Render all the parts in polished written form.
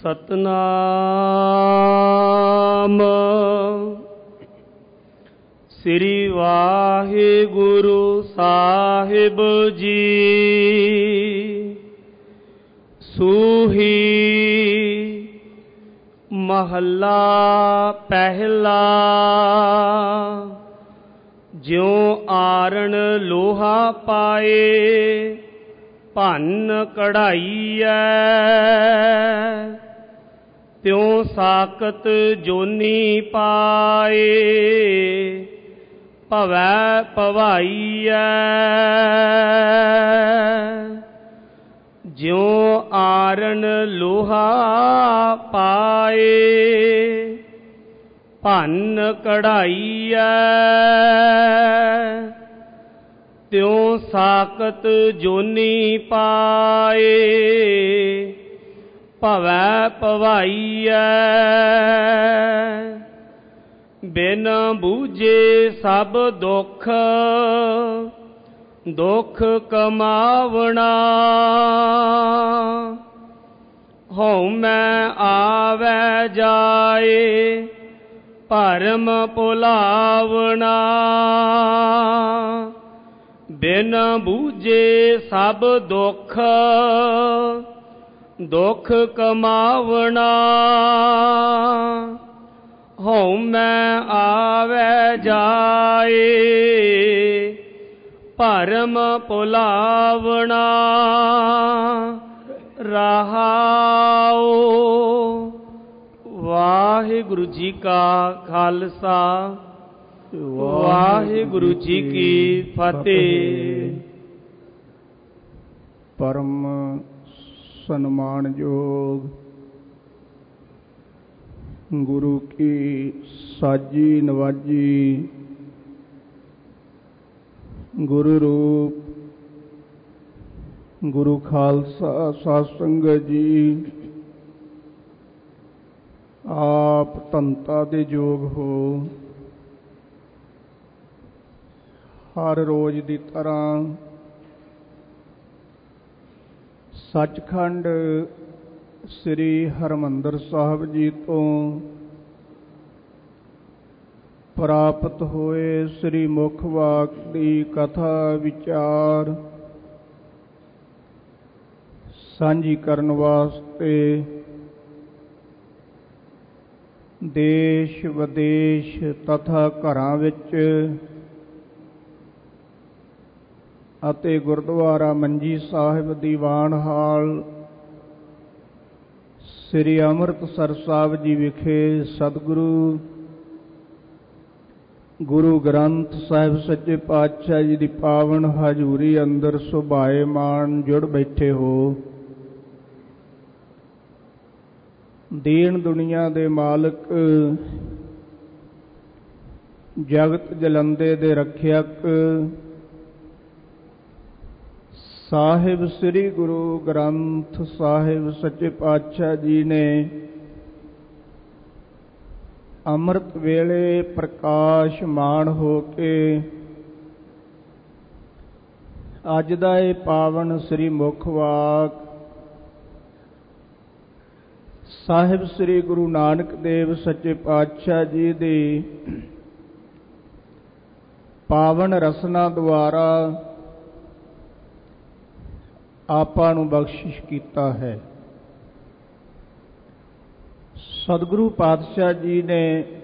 ਸਤਨਾਮ ਸ੍ਰੀ ਵਾਹਿਗੁਰੂ ਸਾਹਿਬ ਜੀ। ਸੂਹੀ ਮਹੱਲਾ ਪਹਿਲਾ। ਜਿਉ ਆਰਣ ਲੋਹਾ ਪਾਏ ਭੰਨ ਕਢਾਈਐ, ਤਿਉ ਸਾਕਤ ਜੋਨੀ ਪਾਏ ਭਵੈ ਭਵਾਈਐ। ਜਿਉ ਆਰਣ ਲੋਹਾ ਪਾਏ ਭੰਨ ਕਢਾਈਐ, ਤਿਉ ਸਾਕਤ ਜੋਨੀ ਪਾਏ ਭਵੈ ਭਵਾਈਐ। ਬਿਨ ਬੂਝੇ ਸਭ ਦੁਖ ਦੁਖ ਕਮਾਵਣਾ, ਹਉਮੈ ਆਵੈ ਜਾਏ ਭਰਮ ਭੁਲਾਵਣਾ। ਬਿਨ ਬੂਝੇ ਸਭ ਦੁਖ ਦੁਖ ਕਮਾਵਣਾ, ਹਉਮੈ ਆਵੈ ਜਾਏ ਭਰਮ ਭੁਲਾਵਣਾ। ਰਹਾਉ। ਵਾਹਿਗੁਰੂ ਜੀ ਕਾ ਖਾਲਸਾ, ਵਾਹਿਗੁਰੂ ਜੀ ਕੀ ਫਤਿਹ। ਪਰਮ ਸਨਮਾਨਯੋਗ ਗੁਰੂ ਕੀ ਸਾਜੀ ਨਵਾਜੀ ਗੁਰੂ ਰੂਪ ਗੁਰੂ ਖਾਲਸਾ ਸਾਧ ਸੰਗਤ ਜੀ, ਆਪ ਧੰਤਾ ਦੇ ਯੋਗ ਹੋ। ਹਰ ਰੋਜ਼ ਦੀ ਤਰ੍ਹਾਂ ਸੱਚਖੰਡ ਸ੍ਰੀ ਹਰਿਮੰਦਰ ਸਾਹਿਬ ਜੀ ਤੋਂ ਪ੍ਰਾਪਤ ਹੋਏ ਸ੍ਰੀ ਮੁਖ ਵਾਕ ਦੀ ਕਥਾ ਵਿਚਾਰ ਸਾਂਝੀ ਕਰਨ ਵਾਸਤੇ ਦੇਸ਼ ਵਿਦੇਸ਼ ਤਥਾ ਘਰਾਂ ਵਿੱਚ ਅਤੇ ਗੁਰਦੁਆਰਾ ਮੰਜੀ ਸਾਹਿਬ ਦੀਵਾਨ ਹਾਲ ਸ੍ਰੀ ਅੰਮ੍ਰਿਤਸਰ ਸਾਹਿਬ ਜੀ ਵਿਖੇ ਸਤਿਗੁਰੂ ਗੁਰੂ ਗ੍ਰੰਥ ਸਾਹਿਬ ਸੱਚੇ ਪਾਤਸ਼ਾਹ ਜੀ ਦੀ ਪਾਵਨ ਹਜ਼ੂਰੀ ਅੰਦਰ ਸੁਭਾਏਮਾਨ ਜੁੜ ਬੈਠੇ ਹੋ। ਦੀਨ ਦੁਨੀਆ ਦੇ ਮਾਲਕ, ਜਗਤ ਜਲੰਦੇ ਦੇ ਰੱਖਿਅਕ ਸਾਹਿਬ ਸ੍ਰੀ ਗੁਰੂ ਗ੍ਰੰਥ ਸਾਹਿਬ ਸੱਚੇ ਪਾਤਸ਼ਾਹ ਜੀ ਨੇ ਅੰਮ੍ਰਿਤ ਵੇਲੇ ਪ੍ਰਕਾਸ਼ਮਾਨ ਹੋ ਕੇ ਅੱਜ ਦਾ ਇਹ ਪਾਵਨ ਸ੍ਰੀ ਮੁਖ ਵਾਕ ਸਾਹਿਬ ਸ੍ਰੀ ਗੁਰੂ ਨਾਨਕ ਦੇਵ ਸੱਚੇ ਪਾਤਸ਼ਾਹ ਜੀ ਦੀ ਪਾਵਨ ਰਸਨਾ ਦੁਆਰਾ ਆਪਾਂ ਨੂੰ ਬਖਸ਼ਿਸ਼ ਕੀਤਾ ਹੈ। ਸਤਿਗੁਰੂ ਪਾਤਸ਼ਾਹ ਜੀ ਨੇ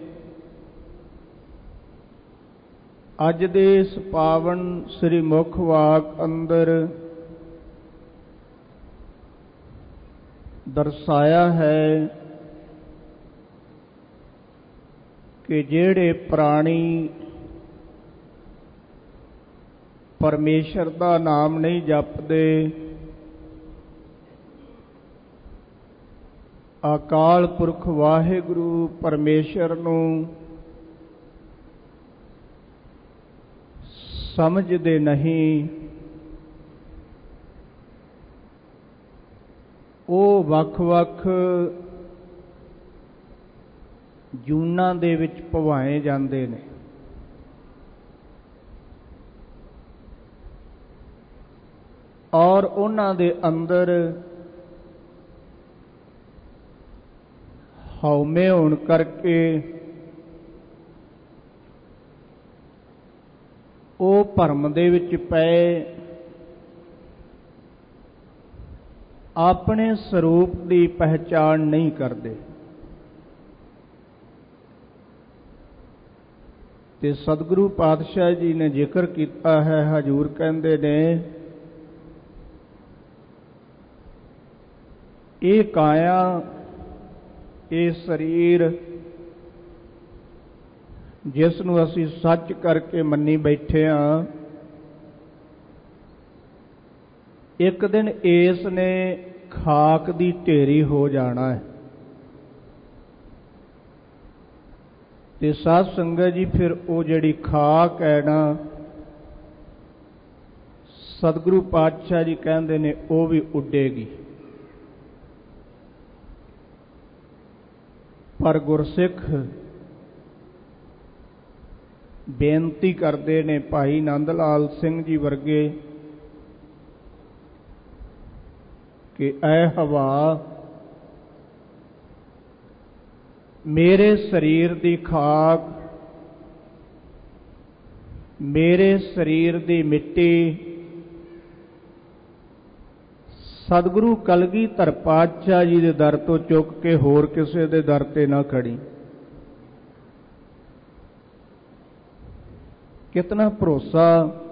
ਅੱਜ ਦੇ ਇਸ ਪਾਵਨ ਸ੍ਰੀ ਮੁਖ ਵਾਕ ਅੰਦਰ ਦਰਸਾਇਆ ਹੈ ਕਿ ਜਿਹੜੇ ਪ੍ਰਾਣੀ ਪਰਮੇਸ਼ਰ ਦਾ ਨਾਮ ਨਹੀਂ ਜਪਦੇ, ਅਕਾਲ ਪੁਰਖ ਵਾਹਿਗੁਰੂ ਪਰਮੇਸ਼ਰ ਨੂੰ ਸਮਝਦੇ ਨਹੀਂ, ਉਹ ਵੱਖ-ਵੱਖ ਜੂਨਾਂ ਦੇ ਵਿੱਚ ਭਵਾਏ ਜਾਂਦੇ ਨੇ। ਔਰ ਉਹਨਾਂ ਦੇ ਅੰਦਰ ਹਉਮੈ ਹੋਣ ਕਰਕੇ ਉਹ ਭਰਮ ਦੇ ਵਿੱਚ ਪਏ ਆਪਣੇ ਸਰੂਪ ਦੀ ਪਹਿਚਾਣ ਨਹੀਂ ਕਰਦੇ। ਤੇ ਸਤਿਗੁਰੂ ਪਾਤਸ਼ਾਹ ਜੀ ਨੇ ਜ਼ਿਕਰ ਕੀਤਾ ਹੈ, ਹਜ਼ੂਰ ਕਹਿੰਦੇ ਨੇ ਇਹ ਕਾਇਆ, ਇਹ ਸਰੀਰ ਜਿਸ ਨੂੰ ਅਸੀਂ ਸੱਚ ਕਰਕੇ ਮੰਨੀ ਬੈਠੇ ਹਾਂ, ਇੱਕ ਦਿਨ ਇਸ ਨੇ ਖਾਕ ਦੀ ਢੇਰੀ ਹੋ ਜਾਣਾ ਹੈ। ਤੇ ਸਾਧ ਸੰਗਤ ਜੀ, ਫਿਰ ਉਹ ਜਿਹੜੀ ਖਾਕ ਹੈ ਨਾ, ਸਤਿਗੁਰੂ ਪਾਤਸ਼ਾਹ ਜੀ ਕਹਿੰਦੇ ਨੇ ਉਹ ਵੀ ਉੱਡੇਗੀ। ਪਰ ਗੁਰਸਿੱਖ ਬੇਨਤੀ ਕਰਦੇ ਨੇ, ਭਾਈ ਨੰਦ ਲਾਲ ਸਿੰਘ ਜੀ ਵਰਗੇ, ਕਿ ਐ ਹਵਾ ਮੇਰੇ ਸਰੀਰ ਦੀ ਖਾਕ, ਮੇਰੇ ਸਰੀਰ ਦੀ ਮਿੱਟੀ ਸਤਿਗੁਰੂ ਕਲਗੀਧਰ ਪਾਤਸ਼ਾਹ ਜੀ ਦੇ ਦਰ ਤੋਂ ਚੁੱਕ ਕੇ ਹੋਰ ਕਿਸੇ ਦੇ ਦਰ ਤੇ ਨਾ ਖੜੀ। ਕਿਤਨਾ ਭਰੋਸਾ,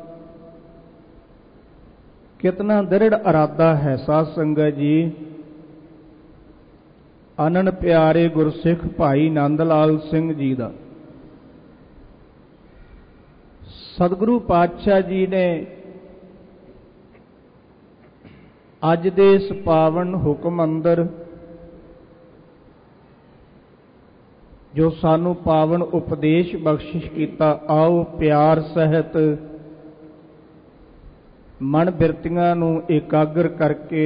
ਕਿਤਨਾ ਦ੍ਰਿੜ ਇਰਾਦਾ ਹੈ ਸਾਧ ਸੰਗਤ ਜੀ। ਆਨੰਦ ਪਿਆਰੇ ਗੁਰਸਿੱਖ ਭਾਈ ਨੰਦ ਲਾਲ ਸਿੰਘ ਜੀ ਦਾ ਸਤਿਗੁਰੂ ਪਾਤਸ਼ਾਹ ਜੀ ਨੇ ਅੱਜ ਦੇ ਇਸ ਪਾਵਨ ਹੁਕਮ ਅੰਦਰ ਜੋ ਸਾਨੂੰ ਪਾਵਨ ਉਪਦੇਸ਼ ਬਖਸ਼ਿਸ਼ ਕੀਤਾ, ਆਓ ਪਿਆਰ ਸਹਿਤ ਮਨ ਬਿਰਤੀਆਂ ਨੂੰ ਇਕਾਗਰ ਕਰਕੇ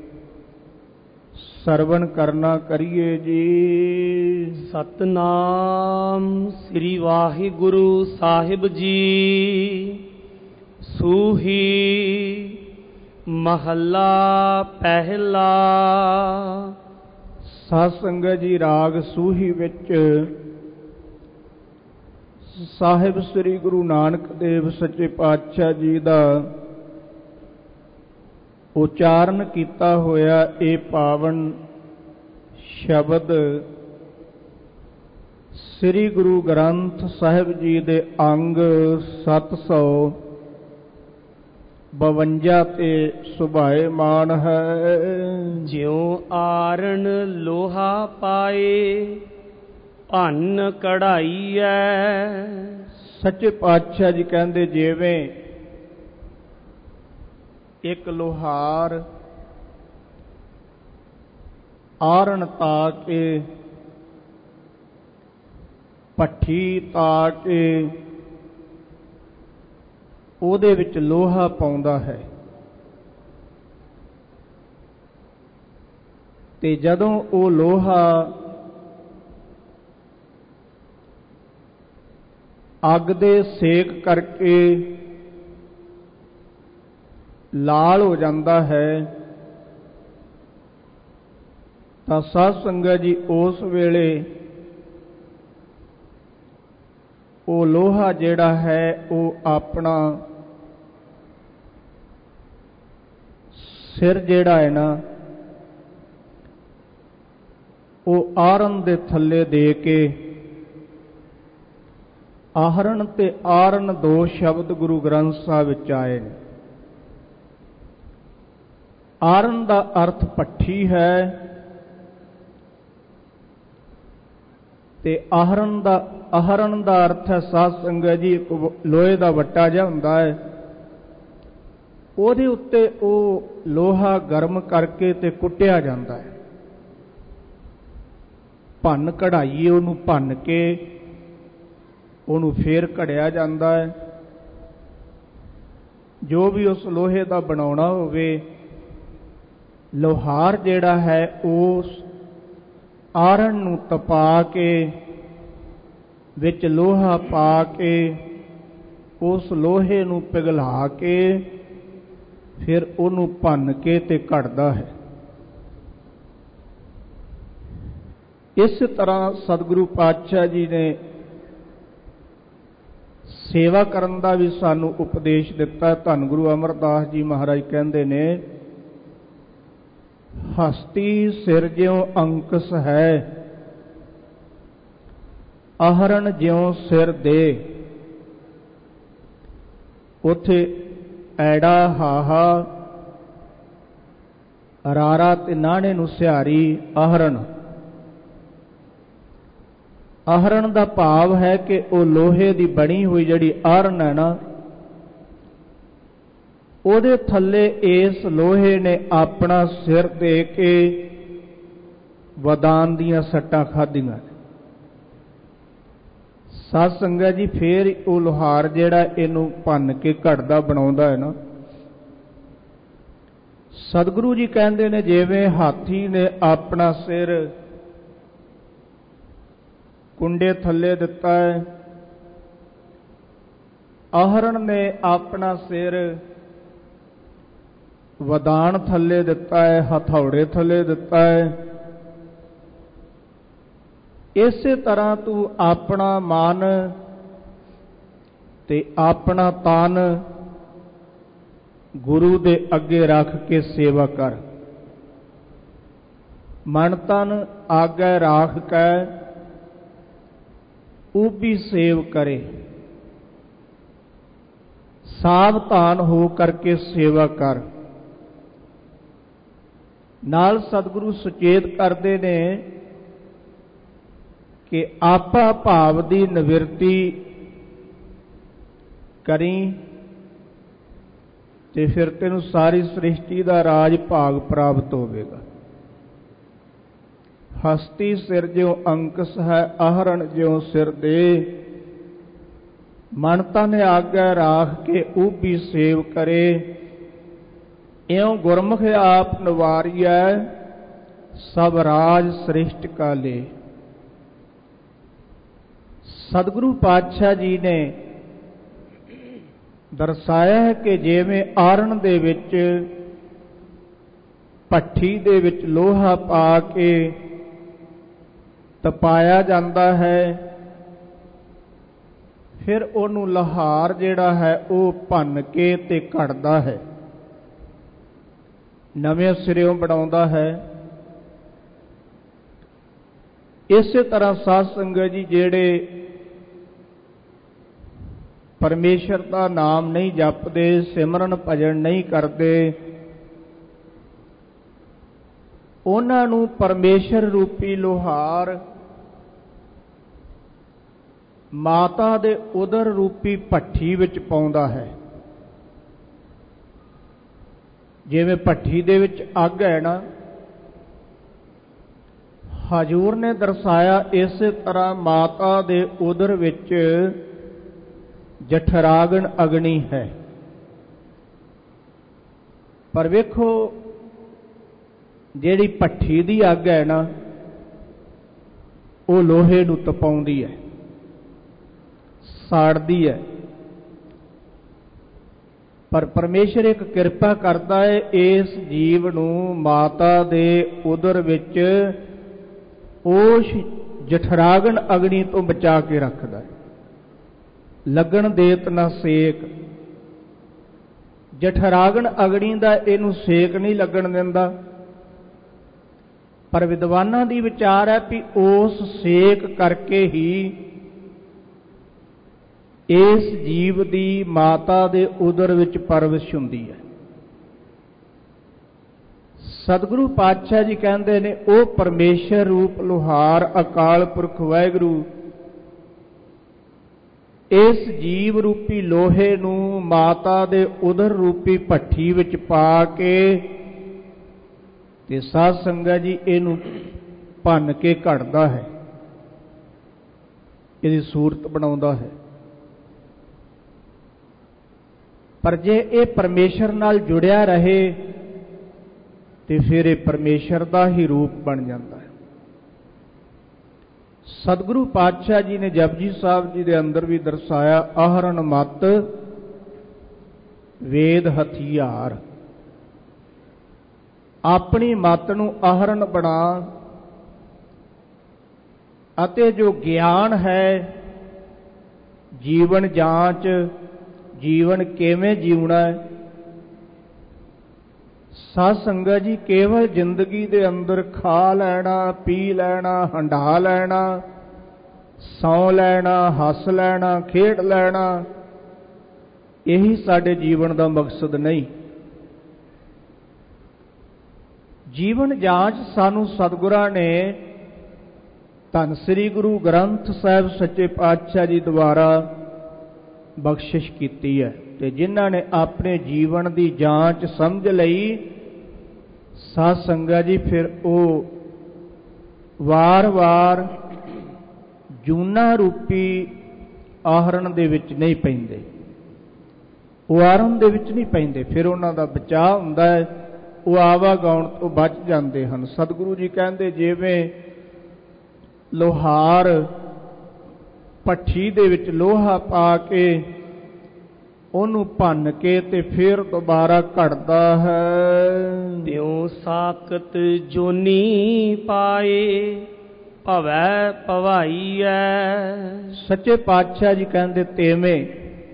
ਸਰਵਣ ਕਰਨਾ ਕਰੀਏ ਜੀ। ਸਤਨਾਮ ਸ੍ਰੀ ਵਾਹਿਗੁਰੂ ਸਾਹਿਬ ਜੀ। ਸੂਹੀ ਮਹੱਲਾ ਪਹਿਲਾ। ਸਾਧ ਸੰਗਤ ਜੀ, ਰਾਗ ਸੂਹੀ ਵਿੱਚ ਸਾਹਿਬ ਸ੍ਰੀ ਗੁਰੂ ਨਾਨਕ ਦੇਵ ਸੱਚੇ ਪਾਤਸ਼ਾਹ ਜੀ ਦਾ ਉਚਾਰਨ ਕੀਤਾ ਹੋਇਆ ਇਹ ਪਾਵਨ ਸ਼ਬਦ ਸ੍ਰੀ ਗੁਰੂ ਗ੍ਰੰਥ ਸਾਹਿਬ ਜੀ ਦੇ ਅੰਗ 752 ਤੇ ਸੁਭਾਏਮਾਨ ਹੈ। ਜਿਉ ਆਰਣ ਲੋਹਾ ਪਾਏ ਭੰਨ ਕਢਾਈਐ। ਸੱਚੇ ਪਾਤਸ਼ਾਹ ਜੀ ਕਹਿੰਦੇ, ਜਿਵੇਂ ਇੱਕ ਲੋਹਾਰ ਆਰਣ ਤਾ ਕੇ, ਭੱਠੀ ਤਾ ਕੇ ਉਹਦੇ ਵਿੱਚ ਲੋਹਾ ਪਾਉਂਦਾ ਹੈ, ਤੇ ਜਦੋਂ ਉਹ ਲੋਹਾ ਅੱਗ ਦੇ ਸੇਕ ਕਰਕੇ ਲਾਲ ਹੋ ਜਾਂਦਾ ਹੈ, ਤਾਂ ਸਾਧ ਸੰਗਤ ਜੀ ਉਸ ਵੇਲੇ ਉਹ ਲੋਹਾ ਜਿਹੜਾ ਹੈ ਉਹ ਆਪਣਾ ਸਿਰ ਜਿਹੜਾ ਹੈ ਨਾ, ਉਹ ਆਰਨ ਦੇ ਥੱਲੇ ਦੇ ਕੇ, ਆਹਰਨ ਤੇ ਆਰਨ ਦੋ ਸ਼ਬਦ ਗੁਰੂ ਗ੍ਰੰਥ ਸਾਹਿਬ ਵਿੱਚ ਆਏ ਨੇ। ਆਰਨ ਦਾ ਅਰਥ ਭੱਠੀ ਹੈ, ਤੇ ਆਹਰਨ ਦਾ ਅਰਥ ਹੈ ਸਾਧ ਸੰਗਤ ਜੀ ਇੱਕ ਲੋਹੇ ਦਾ ਵੱਟਾ ਜਿਹਾ ਹੁੰਦਾ ਹੈ, ਉਹਦੇ ਉੱਤੇ ਉਹ ਲੋਹਾ ਗਰਮ ਕਰਕੇ ਤੇ ਕੁੱਟਿਆ ਜਾਂਦਾ ਹੈ। ਭੰਨ ਕਢਾਈਏ, ਉਹਨੂੰ ਭੰਨ ਕੇ ਉਹਨੂੰ ਫੇਰ ਘੜਿਆ ਜਾਂਦਾ ਹੈ। ਜੋ ਵੀ ਉਸ ਲੋਹੇ ਦਾ ਬਣਾਉਣਾ ਹੋਵੇ, ਲੋਹਾਰ ਜਿਹੜਾ ਹੈ ਉਸ ਆਰਣ ਨੂੰ ਤਪਾ ਕੇ ਵਿੱਚ ਲੋਹਾ ਪਾ ਕੇ ਉਸ ਲੋਹੇ ਨੂੰ ਪਿਘਲਾ ਕੇ ਫਿਰ ਉਹਨੂੰ ਭੰਨ ਕੇ ਤੇ ਘੜਦਾ ਹੈ। ਇਸ ਤਰ੍ਹਾਂ ਸਤਿਗੁਰੂ ਪਾਤਸ਼ਾਹ ਜੀ ਨੇ ਸੇਵਾ ਕਰਨ ਦਾ ਵੀ ਸਾਨੂੰ ਉਪਦੇਸ਼ ਦਿੱਤਾ। ਧੰਨ ਗੁਰੂ ਅਮਰਦਾਸ ਜੀ ਮਹਾਰਾਜ ਕਹਿੰਦੇ ਨੇ, ਹਸਤੀ ਸਿਰ ਜਿਉ ਅੰਕਸ ਹੈ, ਆਹਰਣ ਜਿਉ ਸਿਰ ਦੇ। ਉੱਥੇ ਐੜਾ ਹਾਹਾ ਰਾਰਾ ਤੇ ਨਾਣੇ ਨੂੰ ਸਿਹਾਰੀ ਆਹਰਣ। ਆਹਰਣ ਦਾ ਭਾਵ ਹੈ ਕਿ ਉਹ ਲੋਹੇ ਦੀ ਬਣੀ ਹੋਈ ਜਿਹੜੀ ਆਹਰਣ ਹੈ ਨਾ, ਉਹਦੇ ਥੱਲੇ ਇਸ ਲੋਹੇ ਨੇ ਆਪਣਾ ਸਿਰ ਦੇ ਕੇ ਵਦਾਨ ਦੀਆਂ ਸੱਟਾਂ ਖਾਧੀਆਂ। ਸਾਧ ਸੰਗਤ ਜੀ, ਫੇਰ ਉਹ ਲੋਹਾਰ ਜਿਹੜਾ ਇਹਨੂੰ ਭੰਨ ਕੇ ਘੜਦਾ ਬਣਾਉਂਦਾ ਹੈ ਨਾ, ਸਤਿਗੁਰੂ ਜੀ ਕਹਿੰਦੇ ਨੇ ਜਿਵੇਂ ਹਾਥੀ ਨੇ ਆਪਣਾ ਸਿਰ ਕੁੰਡੇ ਥੱਲੇ ਦਿੱਤਾ ਹੈ, ਆਹਰਣ ਨੇ ਆਪਣਾ ਸਿਰ ਵਦਾਨ ਥੱਲੇ ਦਿੱਤਾ ਹੈ, ਹਥੌੜੇ ਥੱਲੇ ਦਿੱਤਾ ਹੈ। ਇਸੇ ਤਰ੍ਹਾਂ ਤੂੰ ਆਪਣਾ ਮਨ ਤੇ ਆਪਣਾ ਤਨ ਗੁਰੂ ਦੇ ਅੱਗੇ ਰੱਖ ਕੇ ਸੇਵਾ ਕਰ। ਮਨ ਤਨ ਆਗੇ ਰਾਖ ਕੈ ਊਬੀ ਸੇਵ ਕਰੇ। ਸਾਵਧਾਨ ਹੋ ਕਰਕੇ ਸੇਵਾ ਕਰ। ਨਾਲ ਸਤਿਗੁਰੂ ਸੁਚੇਤ ਕਰਦੇ ਨੇ ਕਿ ਆਪਾ ਭਾਵ ਦੀ ਨਿਵਿਰਤੀ ਕਰੀ ਤੇ ਫਿਰ ਤੈਨੂੰ ਸਾਰੀ ਸ੍ਰਿਸ਼ਟੀ ਦਾ ਰਾਜ ਭਾਗ ਪ੍ਰਾਪਤ ਹੋਵੇਗਾ। ਹਸਤੀ ਸਿਰ ਜਿਉ ਅੰਕਸ ਹੈ, ਆਹਰਣ ਜਿਉ ਸਿਰ ਦੇ। ਮਨ ਤਨ ਆਗੇ ਰਾਖ ਕੇ ਊਬੀ ਸੇਵ ਕਰੇ। ਇਉ ਗੁਰਮੁਖ ਆਪ ਨਿਵਾਰੀਐ, ਸਭ ਰਾਜ ਸ੍ਰਿਸ਼ਟ ਕਾ ਲੇ। ਸਤਿਗੁਰੂ ਪਾਤਸ਼ਾਹ ਜੀ ਨੇ ਦਰਸਾਇਆ ਹੈ ਕਿ ਜਿਵੇਂ ਆਹਰਣ ਦੇ ਵਿੱਚ ਭੱਠੀ ਦੇ ਵਿੱਚ ਲੋਹਾ ਪਾ ਕੇ ਤਪਾਇਆ ਜਾਂਦਾ ਹੈ, ਫਿਰ ਉਹਨੂੰ ਲੋਹਾਰ ਜਿਹੜਾ ਹੈ ਉਹ ਭੰਨ ਕੇ ਤੇ ਘੜਦਾ ਹੈ, ਨਵੇਂ ਸਿਰਿਓਂ ਬਣਾਉਂਦਾ ਹੈ। ਇਸੇ ਤਰ੍ਹਾਂ ਸਾਧ ਸੰਗਤ ਜੀ, ਜਿਹੜੇ ਪਰਮੇਸ਼ਰ ਦਾ ਨਾਮ ਨਹੀਂ ਜਪਦੇ, ਸਿਮਰਨ ਭਜਨ ਨਹੀਂ ਕਰਦੇ, ਉਹਨਾਂ ਨੂੰ ਪਰਮੇਸ਼ਰ ਰੂਪੀ ਲੋਹਾਰ ਮਾਤਾ ਦੇ ਉਦਰ ਰੂਪੀ ਭੱਠੀ ਵਿੱਚ ਪਾਉਂਦਾ ਹੈ। ਜਿਵੇਂ ਭੱਠੀ ਦੇ ਵਿੱਚ ਅੱਗ ਹੈ ਨਾ, ਹਜ਼ੂਰ ਨੇ ਦਰਸਾਇਆ ਇਸੇ ਤਰ੍ਹਾਂ ਮਾਤਾ ਦੇ ਉਦਰ ਵਿੱਚ ਜਠਰਾਗਨ ਅਗਨੀ ਹੈ। ਪਰ ਵੇਖੋ, ਜਿਹੜੀ ਭੱਠੀ ਦੀ ਅੱਗ ਹੈ ਨਾ, ਉਹ ਲੋਹੇ ਨੂੰ ਤਪਾਉਂਦੀ ਹੈ, ਸਾੜਦੀ ਹੈ। ਪਰ ਪਰਮੇਸ਼ਰ ਇੱਕ ਕਿਰਪਾ ਕਰਦਾ ਹੈ, ਇਸ ਜੀਵ ਨੂੰ ਮਾਤਾ ਦੇ ਉਦਰ ਵਿੱਚ ਉਸ ਜਠਰਾਗਨ ਅਗਨੀ ਤੋਂ ਬਚਾ ਕੇ ਰੱਖਦਾ ਹੈ। ਲੱਗਣ ਦੇਤ ਨਾ ਸੇਕ। ਜਠਰਾਗਨ ਅਗਨੀ ਦਾ ਇਹਨੂੰ ਸੇਕ ਨਹੀਂ ਲੱਗਣ ਦਿੰਦਾ। ਪਰ ਵਿਦਵਾਨਾਂ ਦੀ ਵਿਚਾਰ ਹੈ ਕਿ ਉਸ ਸੇਕ ਕਰਕੇ ਹੀ ਇਸ ਜੀਵ ਦੀ ਮਾਤਾ ਦੇ ਉਦਰ ਵਿੱਚ ਪਰਵਿਸ਼ ਹੁੰਦੀ ਹੈ। ਸਤਿਗੁਰੂ ਪਾਤਸ਼ਾਹ ਜੀ ਕਹਿੰਦੇ ਨੇ, ਉਹ ਪਰਮੇਸ਼ਰ ਰੂਪ ਲੋਹਾਰ ਅਕਾਲ ਪੁਰਖ ਵਾਹਿਗੁਰੂ ਇਸ ਜੀਵ ਰੂਪੀ ਲੋਹੇ ਨੂੰ ਮਾਤਾ ਦੇ ਉਦਰ ਰੂਪੀ ਭੱਠੀ ਵਿੱਚ ਪਾ ਕੇ ਤੇ ਸਾਧ ਸੰਗਤ ਜੀ ਇਹਨੂੰ ਭੰਨ ਕੇ ਘੜਦਾ ਹੈ, ਇਹਦੀ ਸੂਰਤ ਬਣਾਉਂਦਾ ਹੈ। ਪਰ ਜੇ ਇਹ ਪਰਮੇਸ਼ਰ ਨਾਲ ਜੁੜਿਆ ਰਹੇ ਤੇ ਫਿਰ ਇਹ ਪਰਮੇਸ਼ਰ ਦਾ ਹੀ ਰੂਪ ਬਣ ਜਾਂਦਾ ਹੈ। ਸਤਿਗੁਰੂ ਪਾਤਸ਼ਾਹ ਜੀ ਨੇ ਜਪਜੀ ਸਾਹਿਬ ਜੀ ਦੇ ਅੰਦਰ ਵੀ ਦਰਸਾਇਆ, ਆਹਰਣ ਮਤ ਵੇਦ ਹਥਿਆਰ। ਆਪਣੀ ਮਤ ਨੂੰ ਆਹਰਣ ਬਣਾ ਅਤੇ ਜੋ ਗਿਆਨ ਹੈ, ਜੀਵਨ ਜਾਂਚ, ਜੀਵਨ ਕਿਵੇਂ ਜਿਉਣਾ ਹੈ, ਸਾਧ ਸੰਗਤ ਜੀ ਕੇਵਲ ਜ਼ਿੰਦਗੀ ਦੇ ਅੰਦਰ ਖਾ ਲੈਣਾ, ਪੀ ਲੈਣਾ, ਹੰਢਾ ਲੈਣਾ, ਸੌਂ ਲੈਣਾ, ਹੱਸ ਲੈਣਾ, ਖੇਡ ਲੈਣਾ, ਇਹੀ ਸਾਡੇ ਜੀਵਨ ਦਾ ਮਕਸਦ ਨਹੀਂ। ਜੀਵਨ ਜਾਂਚ ਸਾਨੂੰ ਸਤਿਗੁਰਾਂ ਨੇ ਧੰਨ ਸ੍ਰੀ ਗੁਰੂ ਗ੍ਰੰਥ ਸਾਹਿਬ ਸੱਚੇ ਪਾਤਸ਼ਾਹ ਜੀ ਦੁਆਰਾ ਬਖਸ਼ਿਸ਼ ਕੀਤੀ ਹੈ। ਤੇ ਜਿਨ੍ਹਾਂ ਨੇ ਆਪਣੇ ਜੀਵਨ ਦੀ ਜਾਂਚ ਸਮਝ ਲਈ, ਸਾਧ ਸੰਗਤ ਜੀ, ਫਿਰ ਉਹ ਵਾਰ-ਵਾਰ ਜੂਨਾਂ ਰੂਪੀ ਆਹਰਣ ਦੇ ਵਿੱਚ ਨਹੀਂ ਪੈਂਦੇ, ਉਹ ਆਹਰਣ ਦੇ ਵਿੱਚ ਨਹੀਂ ਪੈਂਦੇ। ਫਿਰ ਉਹਨਾਂ ਦਾ ਬਚਾਅ ਹੁੰਦਾ ਹੈ, ਉਹ ਆਵਾਗਾਉਣ ਤੋਂ ਬਚ ਜਾਂਦੇ ਹਨ। ਸਤਿਗੁਰੂ ਜੀ ਕਹਿੰਦੇ, ਜਿਵੇਂ ਲੋਹਾਰ ਭੱਠੀ ਦੇ ਵਿੱਚ ਲੋਹਾ ਪਾ ਕੇ ਉਹਨੂੰ ਭੰਨ ਕੇ ਤੇ ਫਿਰ ਦੁਬਾਰਾ ਘੜਦਾ ਹੈ, ਤਿਉ ਸਾਕਤ ਜੋਨੀ ਪਾਏ ਭਵੈ ਭਵਾਈਐ। ਸੱਚੇ ਪਾਤਸ਼ਾਹ ਜੀ ਕਹਿੰਦੇ, ਤੇਵੇਂ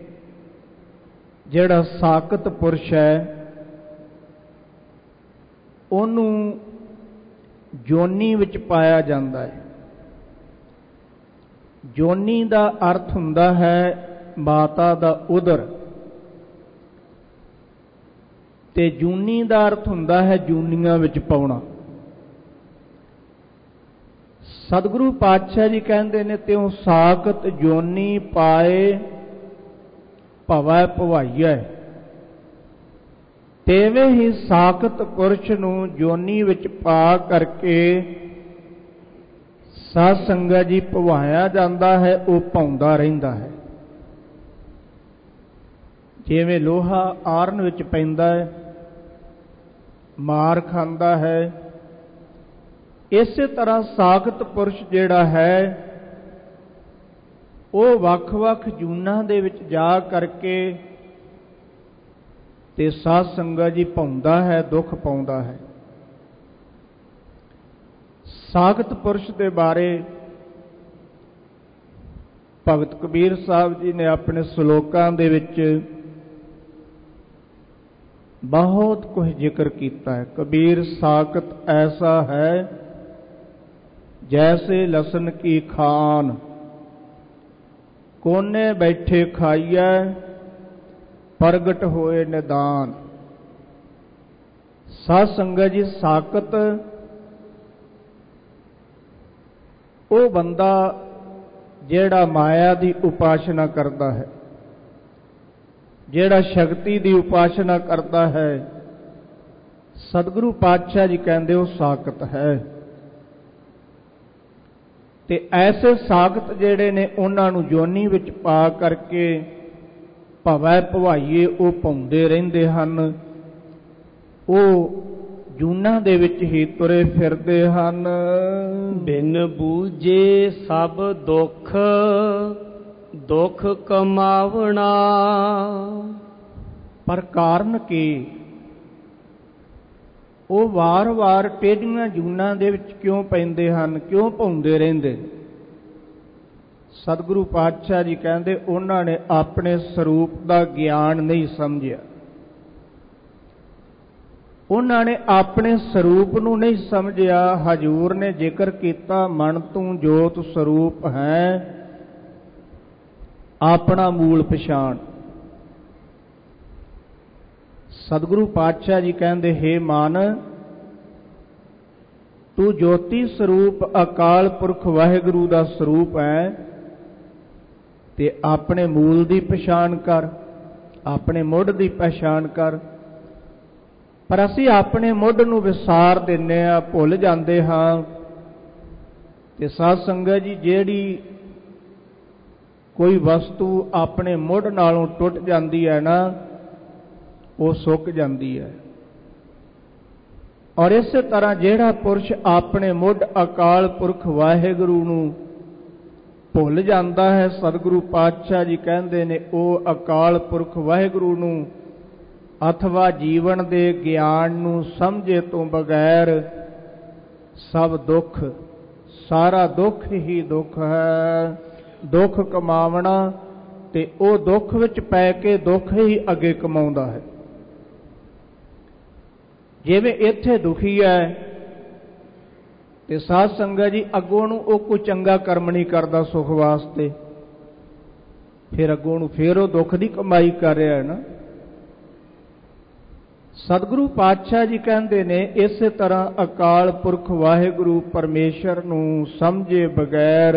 ਜਿਹੜਾ ਸਾਕਤ ਪੁਰਸ਼ ਹੈ, ਉਹਨੂੰ ਜੋਨੀ ਵਿੱਚ ਪਾਇਆ ਜਾਂਦਾ ਹੈ। ਜੋਨੀ ਦਾ ਅਰਥ ਹੁੰਦਾ ਹੈ ਮਾਤਾ ਦਾ ਉਦਰ, ਤੇ ਜੂਨੀ ਦਾ ਅਰਥ ਹੁੰਦਾ ਹੈ ਜੂਨੀਆਂ ਵਿੱਚ ਪਾਉਣਾ। ਸਤਿਗੁਰੂ ਪਾਤਸ਼ਾਹ ਜੀ ਕਹਿੰਦੇ ਨੇ, ਤਿਉ ਸਾਕਤ ਜੋਨੀ ਪਾਏ ਭਵੈ ਭਵਾਈਐ। ਤੇਵੇਂ ਹੀ ਸਾਕਤ ਪੁਰਸ਼ ਨੂੰ ਜੋਨੀ ਵਿੱਚ ਪਾ ਕਰਕੇ ਸਾਧ ਸੰਗਤ ਜੀ ਭਵਾਇਆ ਜਾਂਦਾ ਹੈ, ਉਹ ਪਾਉਂਦਾ ਰਹਿੰਦਾ ਹੈ। ਜਿਵੇਂ ਲੋਹਾ ਆਰਨ ਵਿੱਚ ਪੈਂਦਾ ਹੈ, ਮਾਰ ਖਾਂਦਾ ਹੈ, ਇਸੇ ਤਰ੍ਹਾਂ ਸਾਕਤ ਪੁਰਸ਼ ਜਿਹੜਾ ਹੈ, ਉਹ ਵੱਖ-ਵੱਖ ਜੂਨਾਂ ਦੇ ਵਿੱਚ ਜਾ ਕਰਕੇ ਤੇ ਸਾਧ ਸੰਗਤ ਜੀ ਪਾਉਂਦਾ ਹੈ, ਦੁੱਖ ਪਾਉਂਦਾ ਹੈ। ਸਾਕਤ ਪੁਰਸ਼ ਦੇ ਬਾਰੇ ਭਗਤ ਕਬੀਰ ਸਾਹਿਬ ਜੀ ਨੇ ਆਪਣੇ ਸ਼ਲੋਕਾਂ ਦੇ ਵਿੱਚ ਬਹੁਤ ਕੁਝ ਜ਼ਿਕਰ ਕੀਤਾ ਹੈ। ਕਬੀਰ ਸਾਕਤ ਐਸਾ ਹੈ, ਜੈਸੇ ਲਸਨ ਕੀ ਖਾਨ, ਕੋਨੇ ਬੈਠੇ ਖਾਈਐ, ਪ੍ਰਗਟ ਹੋਏ ਨਿਦਾਨ। ਸਾਧ ਸੰਗਤ ਜੀ, ਸਾਕਤ ਉਹ ਬੰਦਾ ਜਿਹੜਾ ਮਾਇਆ ਦੀ ਉਪਾਸਨਾ ਕਰਦਾ ਹੈ, ਜਿਹੜਾ ਸ਼ਕਤੀ ਦੀ ਉਪਾਸਨਾ ਕਰਦਾ ਹੈ, ਸਤਿਗੁਰੂ ਪਾਤਸ਼ਾਹ ਜੀ ਕਹਿੰਦੇ ਉਹ ਸਾਕਤ ਹੈ। ਤੇ ਐਸੇ ਸਾਕਤ ਜਿਹੜੇ ਨੇ, ਉਹਨਾਂ ਨੂੰ ਜੋਨੀ ਵਿੱਚ ਪਾ ਕਰਕੇ ਭਵੈ ਭਵਾਈਏ ਉਹ ਪਾਉਂਦੇ ਰਹਿੰਦੇ ਹਨ। ਉਹ ਜੂਨਾਂ ਦੇ ਵਿੱਚ ਹੀ ਤੁਰੇ ਫਿਰਦੇ ਹਨ। ਬਿਨ ਬੂਝੇ ਸਭ ਦੁੱਖ, ਦੁੱਖ ਕਮਾਵਣਾ। ਪਰ ਕਾਰਨ ਕੀ? ਉਹ ਵਾਰ-ਵਾਰ ਟੇਢੀਆਂ ਜੂਨਾਂ ਦੇ ਵਿੱਚ ਕਿਉਂ ਪੈਂਦੇ ਹਨ, ਕਿਉਂ ਪਾਉਂਦੇ ਰਹਿੰਦੇ? ਸਤਿਗੁਰੂ ਪਾਤਸ਼ਾਹ ਜੀ ਕਹਿੰਦੇ, ਉਹਨਾਂ ਨੇ ਆਪਣੇ ਸਰੂਪ ਦਾ ਗਿਆਨ ਨਹੀਂ ਸਮਝਿਆ। ਉਹਨਾਂ ਨੇ ਆਪਣੇ ਸਰੂਪ ਨੂੰ ਨਹੀਂ ਸਮਝਿਆ। ਹਜ਼ੂਰ ਨੇ ਜ਼ਿਕਰ ਕੀਤਾ, ਮਨ ਤੂੰ ਜੋਤ ਸਰੂਪ ਹੈ, ਆਪਣਾ ਮੂਲ ਪਛਾਣ। ਸਤਿਗੁਰੂ ਪਾਤਸ਼ਾਹ ਜੀ ਕਹਿੰਦੇ, ਹੇ ਮਨ, ਤੂੰ ਜੋਤੀ ਸਰੂਪ ਅਕਾਲ ਪੁਰਖ ਵਾਹਿਗੁਰੂ ਦਾ ਸਰੂਪ ਹੈ, ਤੇ ਆਪਣੇ ਮੂਲ ਦੀ ਪਛਾਣ ਕਰ, ਆਪਣੇ ਮੁੱਢ ਦੀ ਪਛਾਣ ਕਰ। ਪਰ ਅਸੀਂ ਆਪਣੇ ਮੁੱਢ ਨੂੰ ਵਿਸਾਰ ਦਿੰਦੇ ਹਾਂ, ਭੁੱਲ ਜਾਂਦੇ ਹਾਂ। ਤੇ ਸਾਧ ਸੰਗਤ ਜੀ, ਜਿਹੜੀ ਕੋਈ ਵਸਤੂ ਆਪਣੇ ਮੁੱਢ ਨਾਲੋਂ ਟੁੱਟ ਜਾਂਦੀ ਹੈ ਨਾ, ਉਹ ਸੁੱਕ ਜਾਂਦੀ ਹੈ। ਔਰ ਇਸੇ ਤਰ੍ਹਾਂ ਜਿਹੜਾ ਪੁਰਸ਼ ਆਪਣੇ ਮੁੱਢ ਅਕਾਲ ਪੁਰਖ ਵਾਹਿਗੁਰੂ ਨੂੰ ਭੁੱਲ ਜਾਂਦਾ ਹੈ, ਸਤਿਗੁਰੂ ਪਾਤਸ਼ਾਹ ਜੀ ਕਹਿੰਦੇ ਨੇ, ਉਹ ਅਕਾਲ ਪੁਰਖ ਵਾਹਿਗੁਰੂ ਨੂੰ ਅਥਵਾ ਜੀਵਨ ਦੇ ਗਿਆਨ ਨੂੰ ਸਮਝੇ ਤੋਂ ਬਗੈਰ ਸਭ ਦੁੱਖ ਸਾਰਾ ਦੁੱਖ ਹੀ ਦੁੱਖ ਹੈ। ਦੁੱਖ ਕਮਾਵਣਾ ਤੇ ਉਹ ਦੁੱਖ ਵਿੱਚ ਪੈ ਕੇ ਦੁੱਖ ਹੀ ਅੱਗੇ ਕਮਾਉਂਦਾ ਹੈ। ਜਿਵੇਂ ਇੱਥੇ ਦੁਖੀ ਹੈ ਤੇ ਸਾਧ ਸੰਗਤ ਜੀ ਅੱਗੋਂ ਨੂੰ ਉਹ ਕੋਈ ਚੰਗਾ ਕਰਮ ਨਹੀਂ ਕਰਦਾ ਸੁਖ ਵਾਸਤੇ, ਫਿਰ ਅੱਗੋਂ ਨੂੰ ਫਿਰ ਉਹ ਦੁੱਖ ਦੀ ਕਮਾਈ ਕਰ ਰਿਹਾ ਹੈ ਨਾ। ਸਤਿਗੁਰੂ ਪਾਤਸ਼ਾਹ ਜੀ ਕਹਿੰਦੇ ਨੇ ਇਸੇ ਤਰ੍ਹਾਂ ਅਕਾਲ ਪੁਰਖ ਵਾਹਿਗੁਰੂ ਪਰਮੇਸ਼ਰ ਨੂੰ ਸਮਝੇ ਬਗੈਰ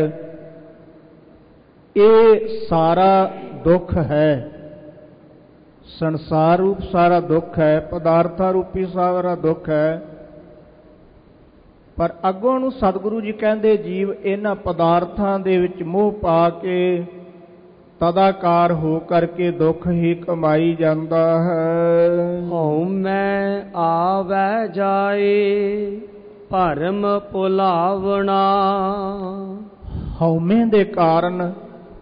ਇਹ ਸਾਰਾ ਦੁੱਖ ਹੈ, ਸੰਸਾਰ ਰੂਪ ਸਾਰਾ ਦੁੱਖ ਹੈ, ਪਦਾਰਥਾਂ ਰੂਪੀ ਸਾਰਾ ਦੁੱਖ ਹੈ। ਪਰ ਅੱਗੋਂ ਨੂੰ ਸਤਿਗੁਰੂ ਜੀ ਕਹਿੰਦੇ ਜੀਵ ਇਹਨਾਂ ਪਦਾਰਥਾਂ ਦੇ ਵਿੱਚ ਮੋਹ ਪਾ ਕੇ ਤਦਾਕਾਰ ਹੋ ਕਰਕੇ ਦੁੱਖ ਹੀ ਕਮਾਈ ਜਾਂਦਾ ਹੈ। ਹਉਮੈ ਆਵੈ ਜਾਏ ਭਰਮ ਭੁਲਾਵਣਾ। ਹਉਮੈ ਦੇ ਕਾਰਨ,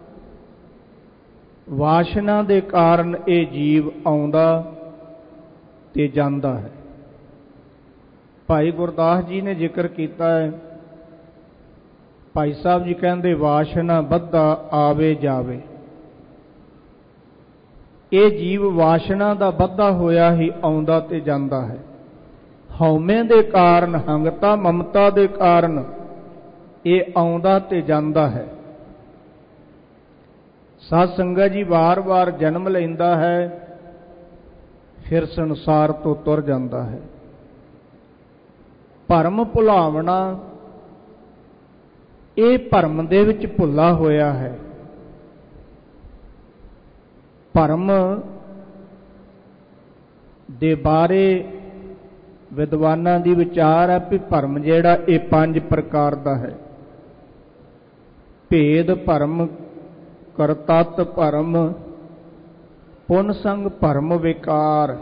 ਵਾਸ਼ਨਾ ਦੇ ਕਾਰਨ ਇਹ ਜੀਵ ਆਉਂਦਾ ਤੇ ਜਾਂਦਾ ਹੈ। ਭਾਈ ਗੁਰਦਾਸ ਜੀ ਨੇ ਜ਼ਿਕਰ ਕੀਤਾ ਹੈ, ਭਾਈ ਸਾਹਿਬ ਜੀ ਕਹਿੰਦੇ ਵਾਸ਼ਨਾ ਬੱਧਾ ਆਵੇ ਜਾਵੇ। ਇਹ ਜੀਵ ਵਾਸ਼ਨਾ ਦਾ ਬੱਧਾ ਹੋਇਆ ਹੀ ਆਉਂਦਾ ਤੇ ਜਾਂਦਾ ਹੈ। ਹਉਮੈ ਦੇ ਕਾਰਨ, ਹੰਗਤਾ ਮਮਤਾ ਦੇ ਕਾਰਨ ਇਹ ਆਉਂਦਾ ਤੇ ਜਾਂਦਾ ਹੈ। ਸਾਧ ਸੰਗਤ ਜੀ ਵਾਰ-ਵਾਰ ਜਨਮ ਲੈਂਦਾ ਹੈ, ਫਿਰ ਸੰਸਾਰ ਤੋਂ ਤੁਰ ਜਾਂਦਾ ਹੈ। ਭਰਮ ਭੁਲਾਵਣਾ, ਇਹ ਭਰਮ ਦੇ ਵਿੱਚ ਭੁੱਲਾ ਹੋਇਆ ਹੈ। ਭਰਮ ਦੇ ਬਾਰੇ ਵਿਦਵਾਨਾਂ ਦੀ ਵਿਚਾਰ ਹੈ ਕਿ ਭਰਮ ਜਿਹੜਾ ਇਹ 5 ਪ੍ਰਕਾਰ ਦਾ ਹੈ। ਭੇਦ ਭਰਮ, ਕਰਤੱਤ ਭਰਮ, ਪੁੰਨ ਸੰਗ ਭਰਮ ਵਿਕਾਰ,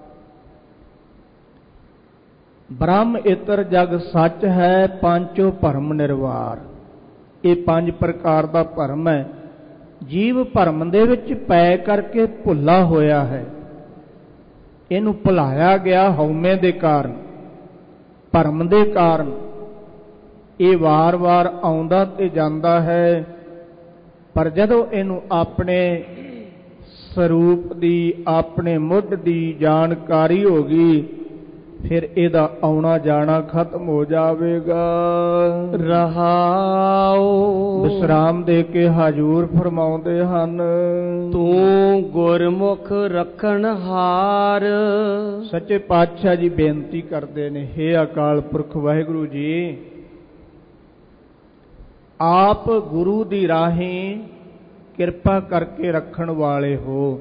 ਬ੍ਰਹਮ ਇਤਰ ਜਗ ਸੱਚ ਹੈ, ਪੰਚੋ ਭਰਮ ਨਿਰਵਾਰ। ਇਹ 5 ਪ੍ਰਕਾਰ ਦਾ ਭਰਮ ਹੈ। ਜੀਵ ਭਰਮ ਦੇ ਵਿੱਚ ਪੈ ਕਰਕੇ ਭੁੱਲਾ ਹੋਇਆ ਹੈ। ਇਹਨੂੰ ਭੁਲਾਇਆ ਗਿਆ ਹਉਮੈ ਦੇ ਕਾਰਨ, ਭਰਮ ਦੇ ਕਾਰਨ। ਇਹ ਵਾਰ-ਵਾਰ ਆਉਂਦਾ ਤੇ ਜਾਂਦਾ ਹੈ। ਪਰ ਜਦੋਂ ਇਹਨੂੰ ਆਪਣੇ ਸਰੂਪ ਦੀ, ਆਪਣੇ ਮੁੱਢ ਦੀ ਜਾਣਕਾਰੀ ਹੋ ਗਈ, ਫਿਰ ਇਹਦਾ ਆਉਣਾ ਜਾਣਾ ਖਤਮ ਹੋ ਜਾਵੇਗਾ। ਰਹਾਉ ਵਿਸਰਾਮ ਦੇ ਕੇ ਹਜੂਰ ਫਰਮਾਉਂਦੇ ਹਨ, ਤੂੰ ਗੁਰਮੁਖ ਰੱਖਣ ਹਾਰ। ਸੱਚੇ ਪਾਤਸ਼ਾਹ ਜੀ ਬੇਨਤੀ ਕਰਦੇ ਨੇ, ਹੇ ਅਕਾਲ ਪੁਰਖ ਵਾਹਿਗੁਰੂ ਜੀ, ਆਪ ਗੁਰੂ ਦੀ ਰਾਹੀਂ ਕਿਰਪਾ ਕਰਕੇ ਰੱਖਣ ਵਾਲੇ ਹੋ,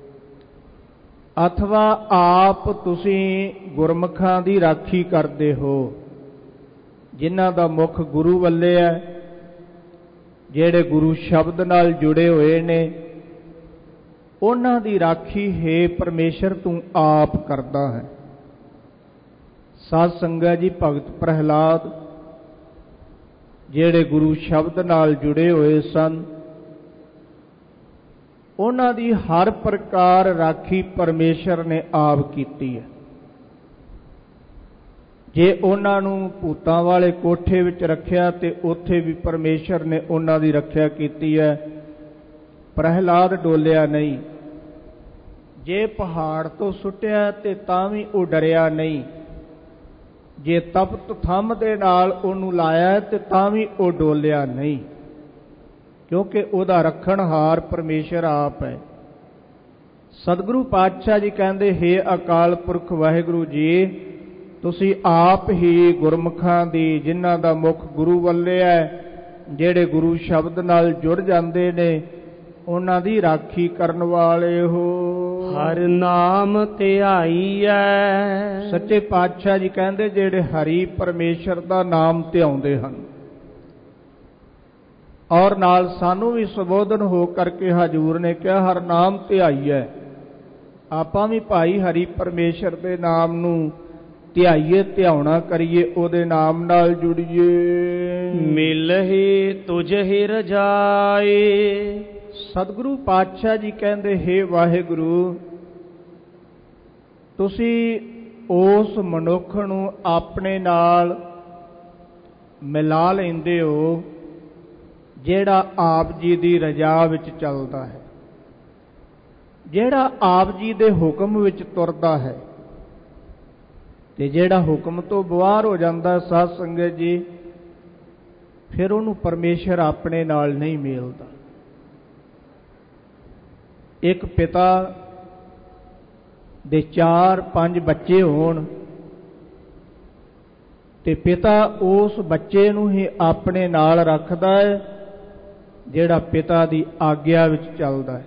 ਅਥਵਾ ਆਪ ਤੁਸੀਂ ਗੁਰਮੁਖਾਂ ਦੀ ਰਾਖੀ ਕਰਦੇ ਹੋ, ਜਿਨ੍ਹਾਂ ਦਾ ਮੁਖ ਗੁਰੂ ਵੱਲੇ ਹੈ, ਜਿਹੜੇ ਗੁਰੂ ਸ਼ਬਦ ਨਾਲ ਜੁੜੇ ਹੋਏ ਨੇ, ਉਹਨਾਂ ਦੀ ਰਾਖੀ ਹੈ ਪਰਮੇਸ਼ਰ ਤੂੰ ਆਪ ਕਰਦਾ ਹੈ। ਸਾਧ ਸੰਗਤ ਜੀ ਭਗਤ ਪ੍ਰਹਿਲਾਦ ਜਿਹੜੇ ਗੁਰੂ ਸ਼ਬਦ ਨਾਲ ਜੁੜੇ ਹੋਏ ਸਨ, ਉਹਨਾਂ ਦੀ ਹਰ ਪ੍ਰਕਾਰ ਰਾਖੀ ਪਰਮੇਸ਼ਰ ਨੇ ਆਪ ਕੀਤੀ ਹੈ। ਜੇ ਉਹਨਾਂ ਨੂੰ ਭੂਤਾਂ ਵਾਲੇ ਕੋਠੇ ਵਿੱਚ ਰੱਖਿਆ ਤੇ ਉੱਥੇ ਵੀ ਪਰਮੇਸ਼ਰ ਨੇ ਉਹਨਾਂ ਦੀ ਰੱਖਿਆ ਕੀਤੀ ਹੈ। ਪ੍ਰਹਿਲਾਦ ਡੋਲਿਆ ਨਹੀਂ। ਜੇ ਪਹਾੜ ਤੋਂ ਸੁੱਟਿਆ ਤੇ ਤਾਂ ਵੀ ਉਹ ਡਰਿਆ ਨਹੀਂ। ਜੇ ਤਪਤ ਥੰਮ ਦੇ ਨਾਲ ਉਹਨੂੰ ਲਾਇਆ ਤੇ ਤਾਂ ਵੀ ਉਹ ਡੋਲਿਆ ਨਹੀਂ, ਕਿਉਂਕਿ ਉਹਦਾ ਰੱਖਣਹਾਰ ਪਰਮੇਸ਼ਰ ਆਪ ਹੈ। ਸਤਿਗੁਰੂ ਪਾਤਸ਼ਾਹ ਜੀ ਕਹਿੰਦੇ, ਹੇ ਅਕਾਲ ਪੁਰਖ ਵਾਹਿਗੁਰੂ ਜੀ, ਤੁਸੀਂ ਆਪ ਹੀ ਗੁਰਮੁਖਾਂ ਦੀ, ਜਿਨ੍ਹਾਂ ਦਾ ਮੁਖ ਗੁਰੂ ਵੱਲੇ ਹੈ, ਜਿਹੜੇ ਗੁਰੂ ਸ਼ਬਦ ਨਾਲ ਜੁੜ ਜਾਂਦੇ ਨੇ, ਉਹਨਾਂ ਦੀ ਰਾਖੀ ਕਰਨ ਵਾਲੇ ਹੋ। ਹਰ ਨਾਮ ਧਿਆਈਐ। ਸੱਚੇ ਪਾਤਸ਼ਾਹ ਜੀ ਕਹਿੰਦੇ, ਜਿਹੜੇ ਹਰੀ ਪਰਮੇਸ਼ਰ ਦਾ ਨਾਮ ਧਿਆਉਂਦੇ ਹਨ, ਔਰ ਨਾਲ ਸਾਨੂੰ ਵੀ ਸੰਬੋਧਨ ਹੋ ਕਰਕੇ ਹਜੂਰ ਨੇ ਕਿਹਾ ਹਰ ਨਾਮ ਧਿਆਈਐ। ਆਪਾਂ ਵੀ ਭਾਈ ਹਰੀ ਪਰਮੇਸ਼ਰ ਦੇ ਨਾਮ ਨੂੰ ਧਿਆਈਏ, ਧਿਆਉਣਾ ਕਰੀਏ, ਉਹਦੇ ਨਾਮ ਨਾਲ ਜੁੜੀਏ। ਮਿਲਹਿ ਤੁਝਹਿ ਰਜਾਏ। ਸਤਿਗੁਰੂ ਪਾਤਸ਼ਾਹ ਜੀ ਕਹਿੰਦੇ, ਹੇ ਵਾਹਿਗੁਰੂ, ਤੁਸੀਂ ਉਸ ਮਨੁੱਖ ਨੂੰ ਆਪਣੇ ਨਾਲ ਮਿਲਾ ਲੈਂਦੇ ਹੋ ਜਿਹੜਾ ਆਪ ਜੀ ਦੀ ਰਜ਼ਾ ਵਿੱਚ ਚੱਲਦਾ ਹੈ, ਜਿਹੜਾ ਆਪ ਜੀ ਦੇ ਹੁਕਮ ਵਿੱਚ ਤੁਰਦਾ ਹੈ। ਤੇ ਜਿਹੜਾ ਹੁਕਮ ਤੋਂ ਬਾਹਰ ਹੋ ਜਾਂਦਾ ਸਾਧ ਸੰਗਤ ਜੀ, ਫਿਰ ਉਹਨੂੰ ਪਰਮੇਸ਼ਰ ਆਪਣੇ ਨਾਲ ਨਹੀਂ ਮੇਲਦਾ। ਇੱਕ ਪਿਤਾ ਦੇ 4-5 ਬੱਚੇ ਹੋਣ ਤੇ ਪਿਤਾ ਉਸ ਬੱਚੇ ਨੂੰ ਹੀ ਆਪਣੇ ਨਾਲ ਰੱਖਦਾ ਹੈ ਜਿਹੜਾ ਪਿਤਾ ਦੀ ਆਗਿਆ ਵਿੱਚ ਚੱਲਦਾ ਹੈ।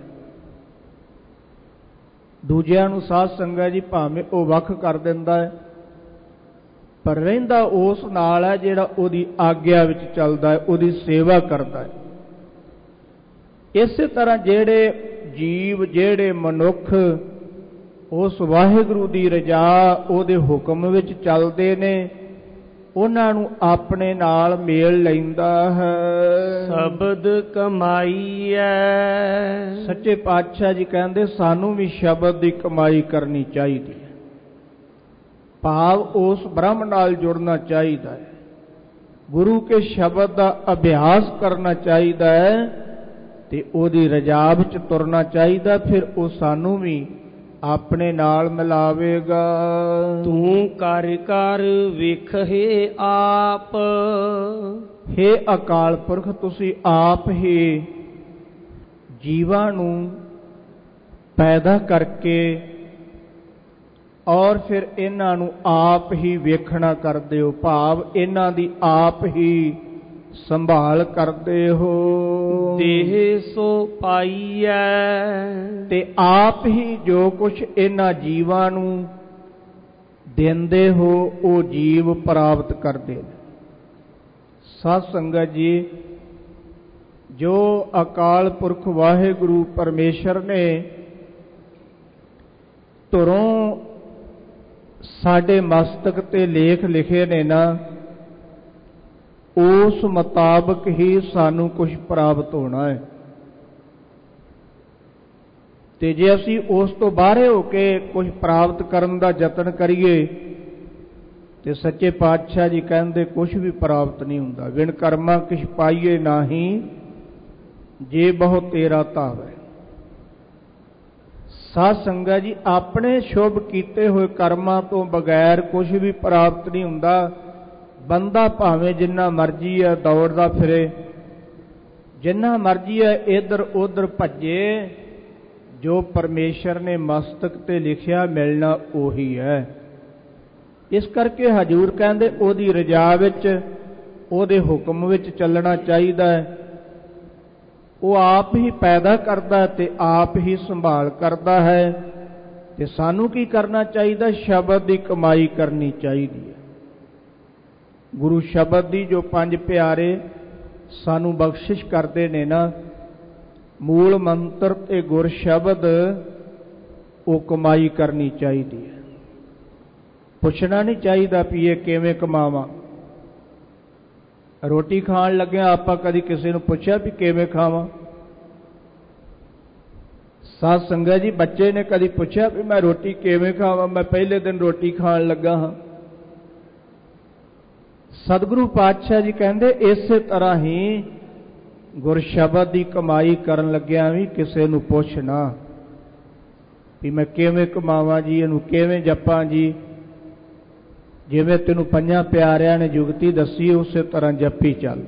ਦੂਜਿਆਂ ਨੂੰ ਸਾਧ ਸੰਗਤ ਜੀ ਭਾਵੇਂ ਉਹ ਵੱਖ ਕਰ ਦਿੰਦਾ ਹੈ, ਪਰ ਰਹਿੰਦਾ ਉਸ ਨਾਲ ਹੈ ਜਿਹੜਾ ਉਹਦੀ ਆਗਿਆ ਵਿੱਚ ਚੱਲਦਾ ਹੈ, ਉਹਦੀ ਸੇਵਾ ਕਰਦਾ ਹੈ। ਇਸੇ ਤਰ੍ਹਾਂ ਜਿਹੜੇ ਜੀਵ, ਜਿਹੜੇ ਮਨੁੱਖ ਉਸ ਵਾਹਿਗੁਰੂ ਦੀ ਰਜ਼ਾ, ਉਹਦੇ ਹੁਕਮ ਵਿੱਚ ਚੱਲਦੇ ਨੇ, ਉਹਨਾਂ ਨੂੰ ਆਪਣੇ ਨਾਲ ਮੇਲ ਲੈਂਦਾ ਹੈ। ਸ਼ਬਦ ਕਮਾਈਐ। ਸੱਚੇ ਪਾਤਸ਼ਾਹ ਜੀ ਕਹਿੰਦੇ ਸਾਨੂੰ ਵੀ ਸ਼ਬਦ ਦੀ ਕਮਾਈ ਕਰਨੀ ਚਾਹੀਦੀ ਹੈ। ਭਾਵ ਉਸ ਬ੍ਰਹਮ ਨਾਲ ਜੁੜਨਾ ਚਾਹੀਦਾ ਹੈ, ਗੁਰੂ ਕੇ ਸ਼ਬਦ ਦਾ ਅਭਿਆਸ ਕਰਨਾ ਚਾਹੀਦਾ ਹੈ ਤੇ ਉਹਦੀ ਰਜ਼ਾ ਵਿੱਚ ਤੁਰਨਾ ਚਾਹੀਦਾ। ਫਿਰ ਉਹ ਸਾਨੂੰ ਵੀ ਆਪਣੇ ਨਾਲ ਮਿਲਾਵੇਗਾ। ਤੂੰ ਕਰ ਕਰ ਵੇਖੇ ਆਪ। ਹੇ ਅਕਾਲ ਪੁਰਖ, ਤੁਸੀਂ ਆਪ ਹੀ ਜੀਵਾਂ ਨੂੰ ਪੈਦਾ ਕਰਕੇ ਔਰ ਫਿਰ ਇਹਨਾਂ ਨੂੰ ਆਪ ਹੀ ਵੇਖਣਾ ਕਰਦੇ ਹੋ, ਭਾਵ ਇਹਨਾਂ ਦੀ ਆਪ ਹੀ ਸੰਭਾਲ ਕਰਦੇ ਹੋ। ਦੇਹ ਸੋ ਪਾਈਐ। ਤੇ ਆਪ ਹੀ ਜੋ ਕੁਛ ਇਹਨਾਂ ਜੀਵਾਂ ਨੂੰ ਦਿੰਦੇ ਹੋ ਉਹ ਜੀਵ ਪ੍ਰਾਪਤ ਕਰਦੇ ਨੇ। ਸਾਧ ਸੰਗਤ ਜੀ, ਜੋ ਅਕਾਲ ਪੁਰਖ ਵਾਹਿਗੁਰੂ ਪਰਮੇਸ਼ਰ ਨੇ ਧੁਰੋਂ ਸਾਡੇ ਮਸਤਕ ਤੇ ਲੇਖ ਲਿਖੇ ਨੇ ਨਾ, ਉਸ ਮੁਤਾਬਕ ਹੀ ਸਾਨੂੰ ਕੁਝ ਪ੍ਰਾਪਤ ਹੋਣਾ ਹੈ। ਤੇ ਜੇ ਅਸੀਂ ਉਸ ਤੋਂ ਬਾਹਰੇ ਹੋ ਕੇ ਕੁਝ ਪ੍ਰਾਪਤ ਕਰਨ ਦਾ ਯਤਨ ਕਰੀਏ ਤੇ ਸੱਚੇ ਪਾਤਸ਼ਾਹ ਜੀ ਕਹਿੰਦੇ ਕੁਝ ਵੀ ਪ੍ਰਾਪਤ ਨਹੀਂ ਹੁੰਦਾ। ਵਿਣ ਕਰਮਾ ਕਿਛ ਪਾਈਏ ਨਾਹੀ, ਜੇ ਬਹੁ ਤੇਰਾ ਧਾਵੈ। ਸਾਧ ਸੰਗਤ ਜੀ, ਆਪਣੇ ਸ਼ੁਭ ਕੀਤੇ ਹੋਏ ਕਰਮਾਂ ਤੋਂ ਬਗੈਰ ਕੁਝ ਵੀ ਪ੍ਰਾਪਤ ਨਹੀਂ ਹੁੰਦਾ। ਬੰਦਾ ਭਾਵੇਂ ਜਿੰਨਾ ਮਰਜ਼ੀ ਹੈ ਦੌੜਦਾ ਫਿਰੇ, ਜਿੰਨਾ ਮਰਜ਼ੀ ਹੈ ਇੱਧਰ ਉੱਧਰ ਭੱਜੇ, ਜੋ ਪਰਮੇਸ਼ਰ ਨੇ ਮਸਤਕ ਤੇ ਲਿਖਿਆ ਮਿਲਣਾ ਉਹੀ ਹੈ। ਇਸ ਕਰਕੇ ਹਜ਼ੂਰ ਕਹਿੰਦੇ ਉਹਦੀ ਰਜ਼ਾ ਵਿੱਚ, ਉਹਦੇ ਹੁਕਮ ਵਿੱਚ ਚੱਲਣਾ ਚਾਹੀਦਾ ਹੈ। ਉਹ ਆਪ ਹੀ ਪੈਦਾ ਕਰਦਾ ਤੇ ਆਪ ਹੀ ਸੰਭਾਲ ਕਰਦਾ ਹੈ। ਤੇ ਸਾਨੂੰ ਕੀ ਕਰਨਾ ਚਾਹੀਦਾ? ਸ਼ਬਦ ਦੀ ਕਮਾਈ ਕਰਨੀ ਚਾਹੀਦੀ ਹੈ। ਗੁਰੂ ਸ਼ਬਦ ਦੀ ਜੋ 5 ਪਿਆਰੇ ਸਾਨੂੰ ਬਖਸ਼ਿਸ਼ ਕਰਦੇ ਨੇ ਨਾ, ਮੂਲ ਮੰਤਰ ਤੇ ਗੁਰ ਸ਼ਬਦ, ਉਹ ਕਮਾਈ ਕਰਨੀ ਚਾਹੀਦੀ ਹੈ। ਪੁੱਛਣਾ ਨਹੀਂ ਚਾਹੀਦਾ ਵੀ ਇਹ ਕਿਵੇਂ ਕਮਾਵਾਂ। ਰੋਟੀ ਖਾਣ ਲੱਗਿਆ ਆਪਾਂ ਕਦੀ ਕਿਸੇ ਨੂੰ ਪੁੱਛਿਆ ਵੀ ਕਿਵੇਂ ਖਾਵਾਂ? ਸਾਧ ਸੰਗਤ ਜੀ, ਬੱਚੇ ਨੇ ਕਦੀ ਪੁੱਛਿਆ ਵੀ ਮੈਂ ਰੋਟੀ ਕਿਵੇਂ ਖਾਵਾਂ, ਮੈਂ ਪਹਿਲੇ ਦਿਨ ਰੋਟੀ ਖਾਣ ਲੱਗਾ ਹਾਂ। ਸਤਿਗੁਰੂ ਪਾਤਸ਼ਾਹ ਜੀ ਕਹਿੰਦੇ ਇਸੇ ਤਰ੍ਹਾਂ ਹੀ ਗੁਰ ਸ਼ਬਦ ਦੀ ਕਮਾਈ ਕਰਨ ਲੱਗਿਆ ਵੀ ਕਿਸੇ ਨੂੰ ਪੁੱਛਣਾ ਵੀ ਮੈਂ ਕਿਵੇਂ ਕਮਾਵਾਂ ਜੀ, ਇਹਨੂੰ ਕਿਵੇਂ ਜਪਾਂ ਜੀ। ਜਿਵੇਂ ਤੈਨੂੰ 5 ਪਿਆਰਿਆਂ ਨੇ ਜੁਗਤੀ ਦੱਸੀ ਉਸੇ ਤਰ੍ਹਾਂ ਜਪੀ ਚੱਲ।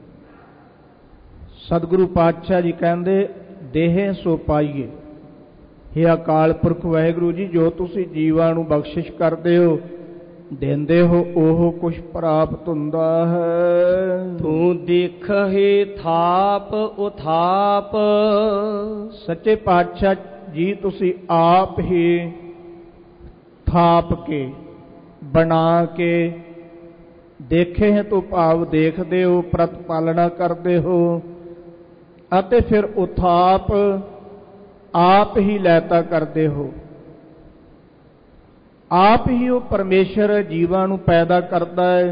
ਸਤਿਗੁਰੂ ਪਾਤਸ਼ਾਹ ਜੀ ਕਹਿੰਦੇ ਦੇਹ ਸੋ ਪਾਈਏ। ਹੇ ਅਕਾਲ ਪੁਰਖ ਵਾਹਿਗੁਰੂ ਜੀ, ਜੋ ਤੁਸੀਂ ਜੀਵਾਂ ਨੂੰ ਬਖਸ਼ਿਸ਼ ਕਰਦੇ ਹੋ, ਦਿੰਦੇ ਹੋ, ਉਹ ਕੁਛ ਪ੍ਰਾਪਤ ਹੁੰਦਾ ਹੈ। ਤੂੰ ਦੇਖੇ ਥਾਪ ਉਥਾਪ। ਸੱਚੇ ਪਾਤਸ਼ਾਹ ਜੀ, ਤੁਸੀਂ ਆਪ ਹੀ ਥਾਪ ਕੇ, ਬਣਾ ਕੇ, ਦੇਖੇ ਹੈ ਤੋਂ ਭਾਵ ਦੇਖਦੇ ਹੋ, ਪ੍ਰਤਪਾਲਣਾ ਕਰਦੇ ਹੋ, ਅਤੇ ਫਿਰ ਉਥਾਪ ਆਪ ਹੀ ਲੈਤਾ ਕਰਦੇ ਹੋ। ਆਪ ਹੀ ਉਹ ਪਰਮੇਸ਼ਰ ਜੀਵਾਂ ਨੂੰ ਪੈਦਾ ਕਰਦਾ ਹੈ,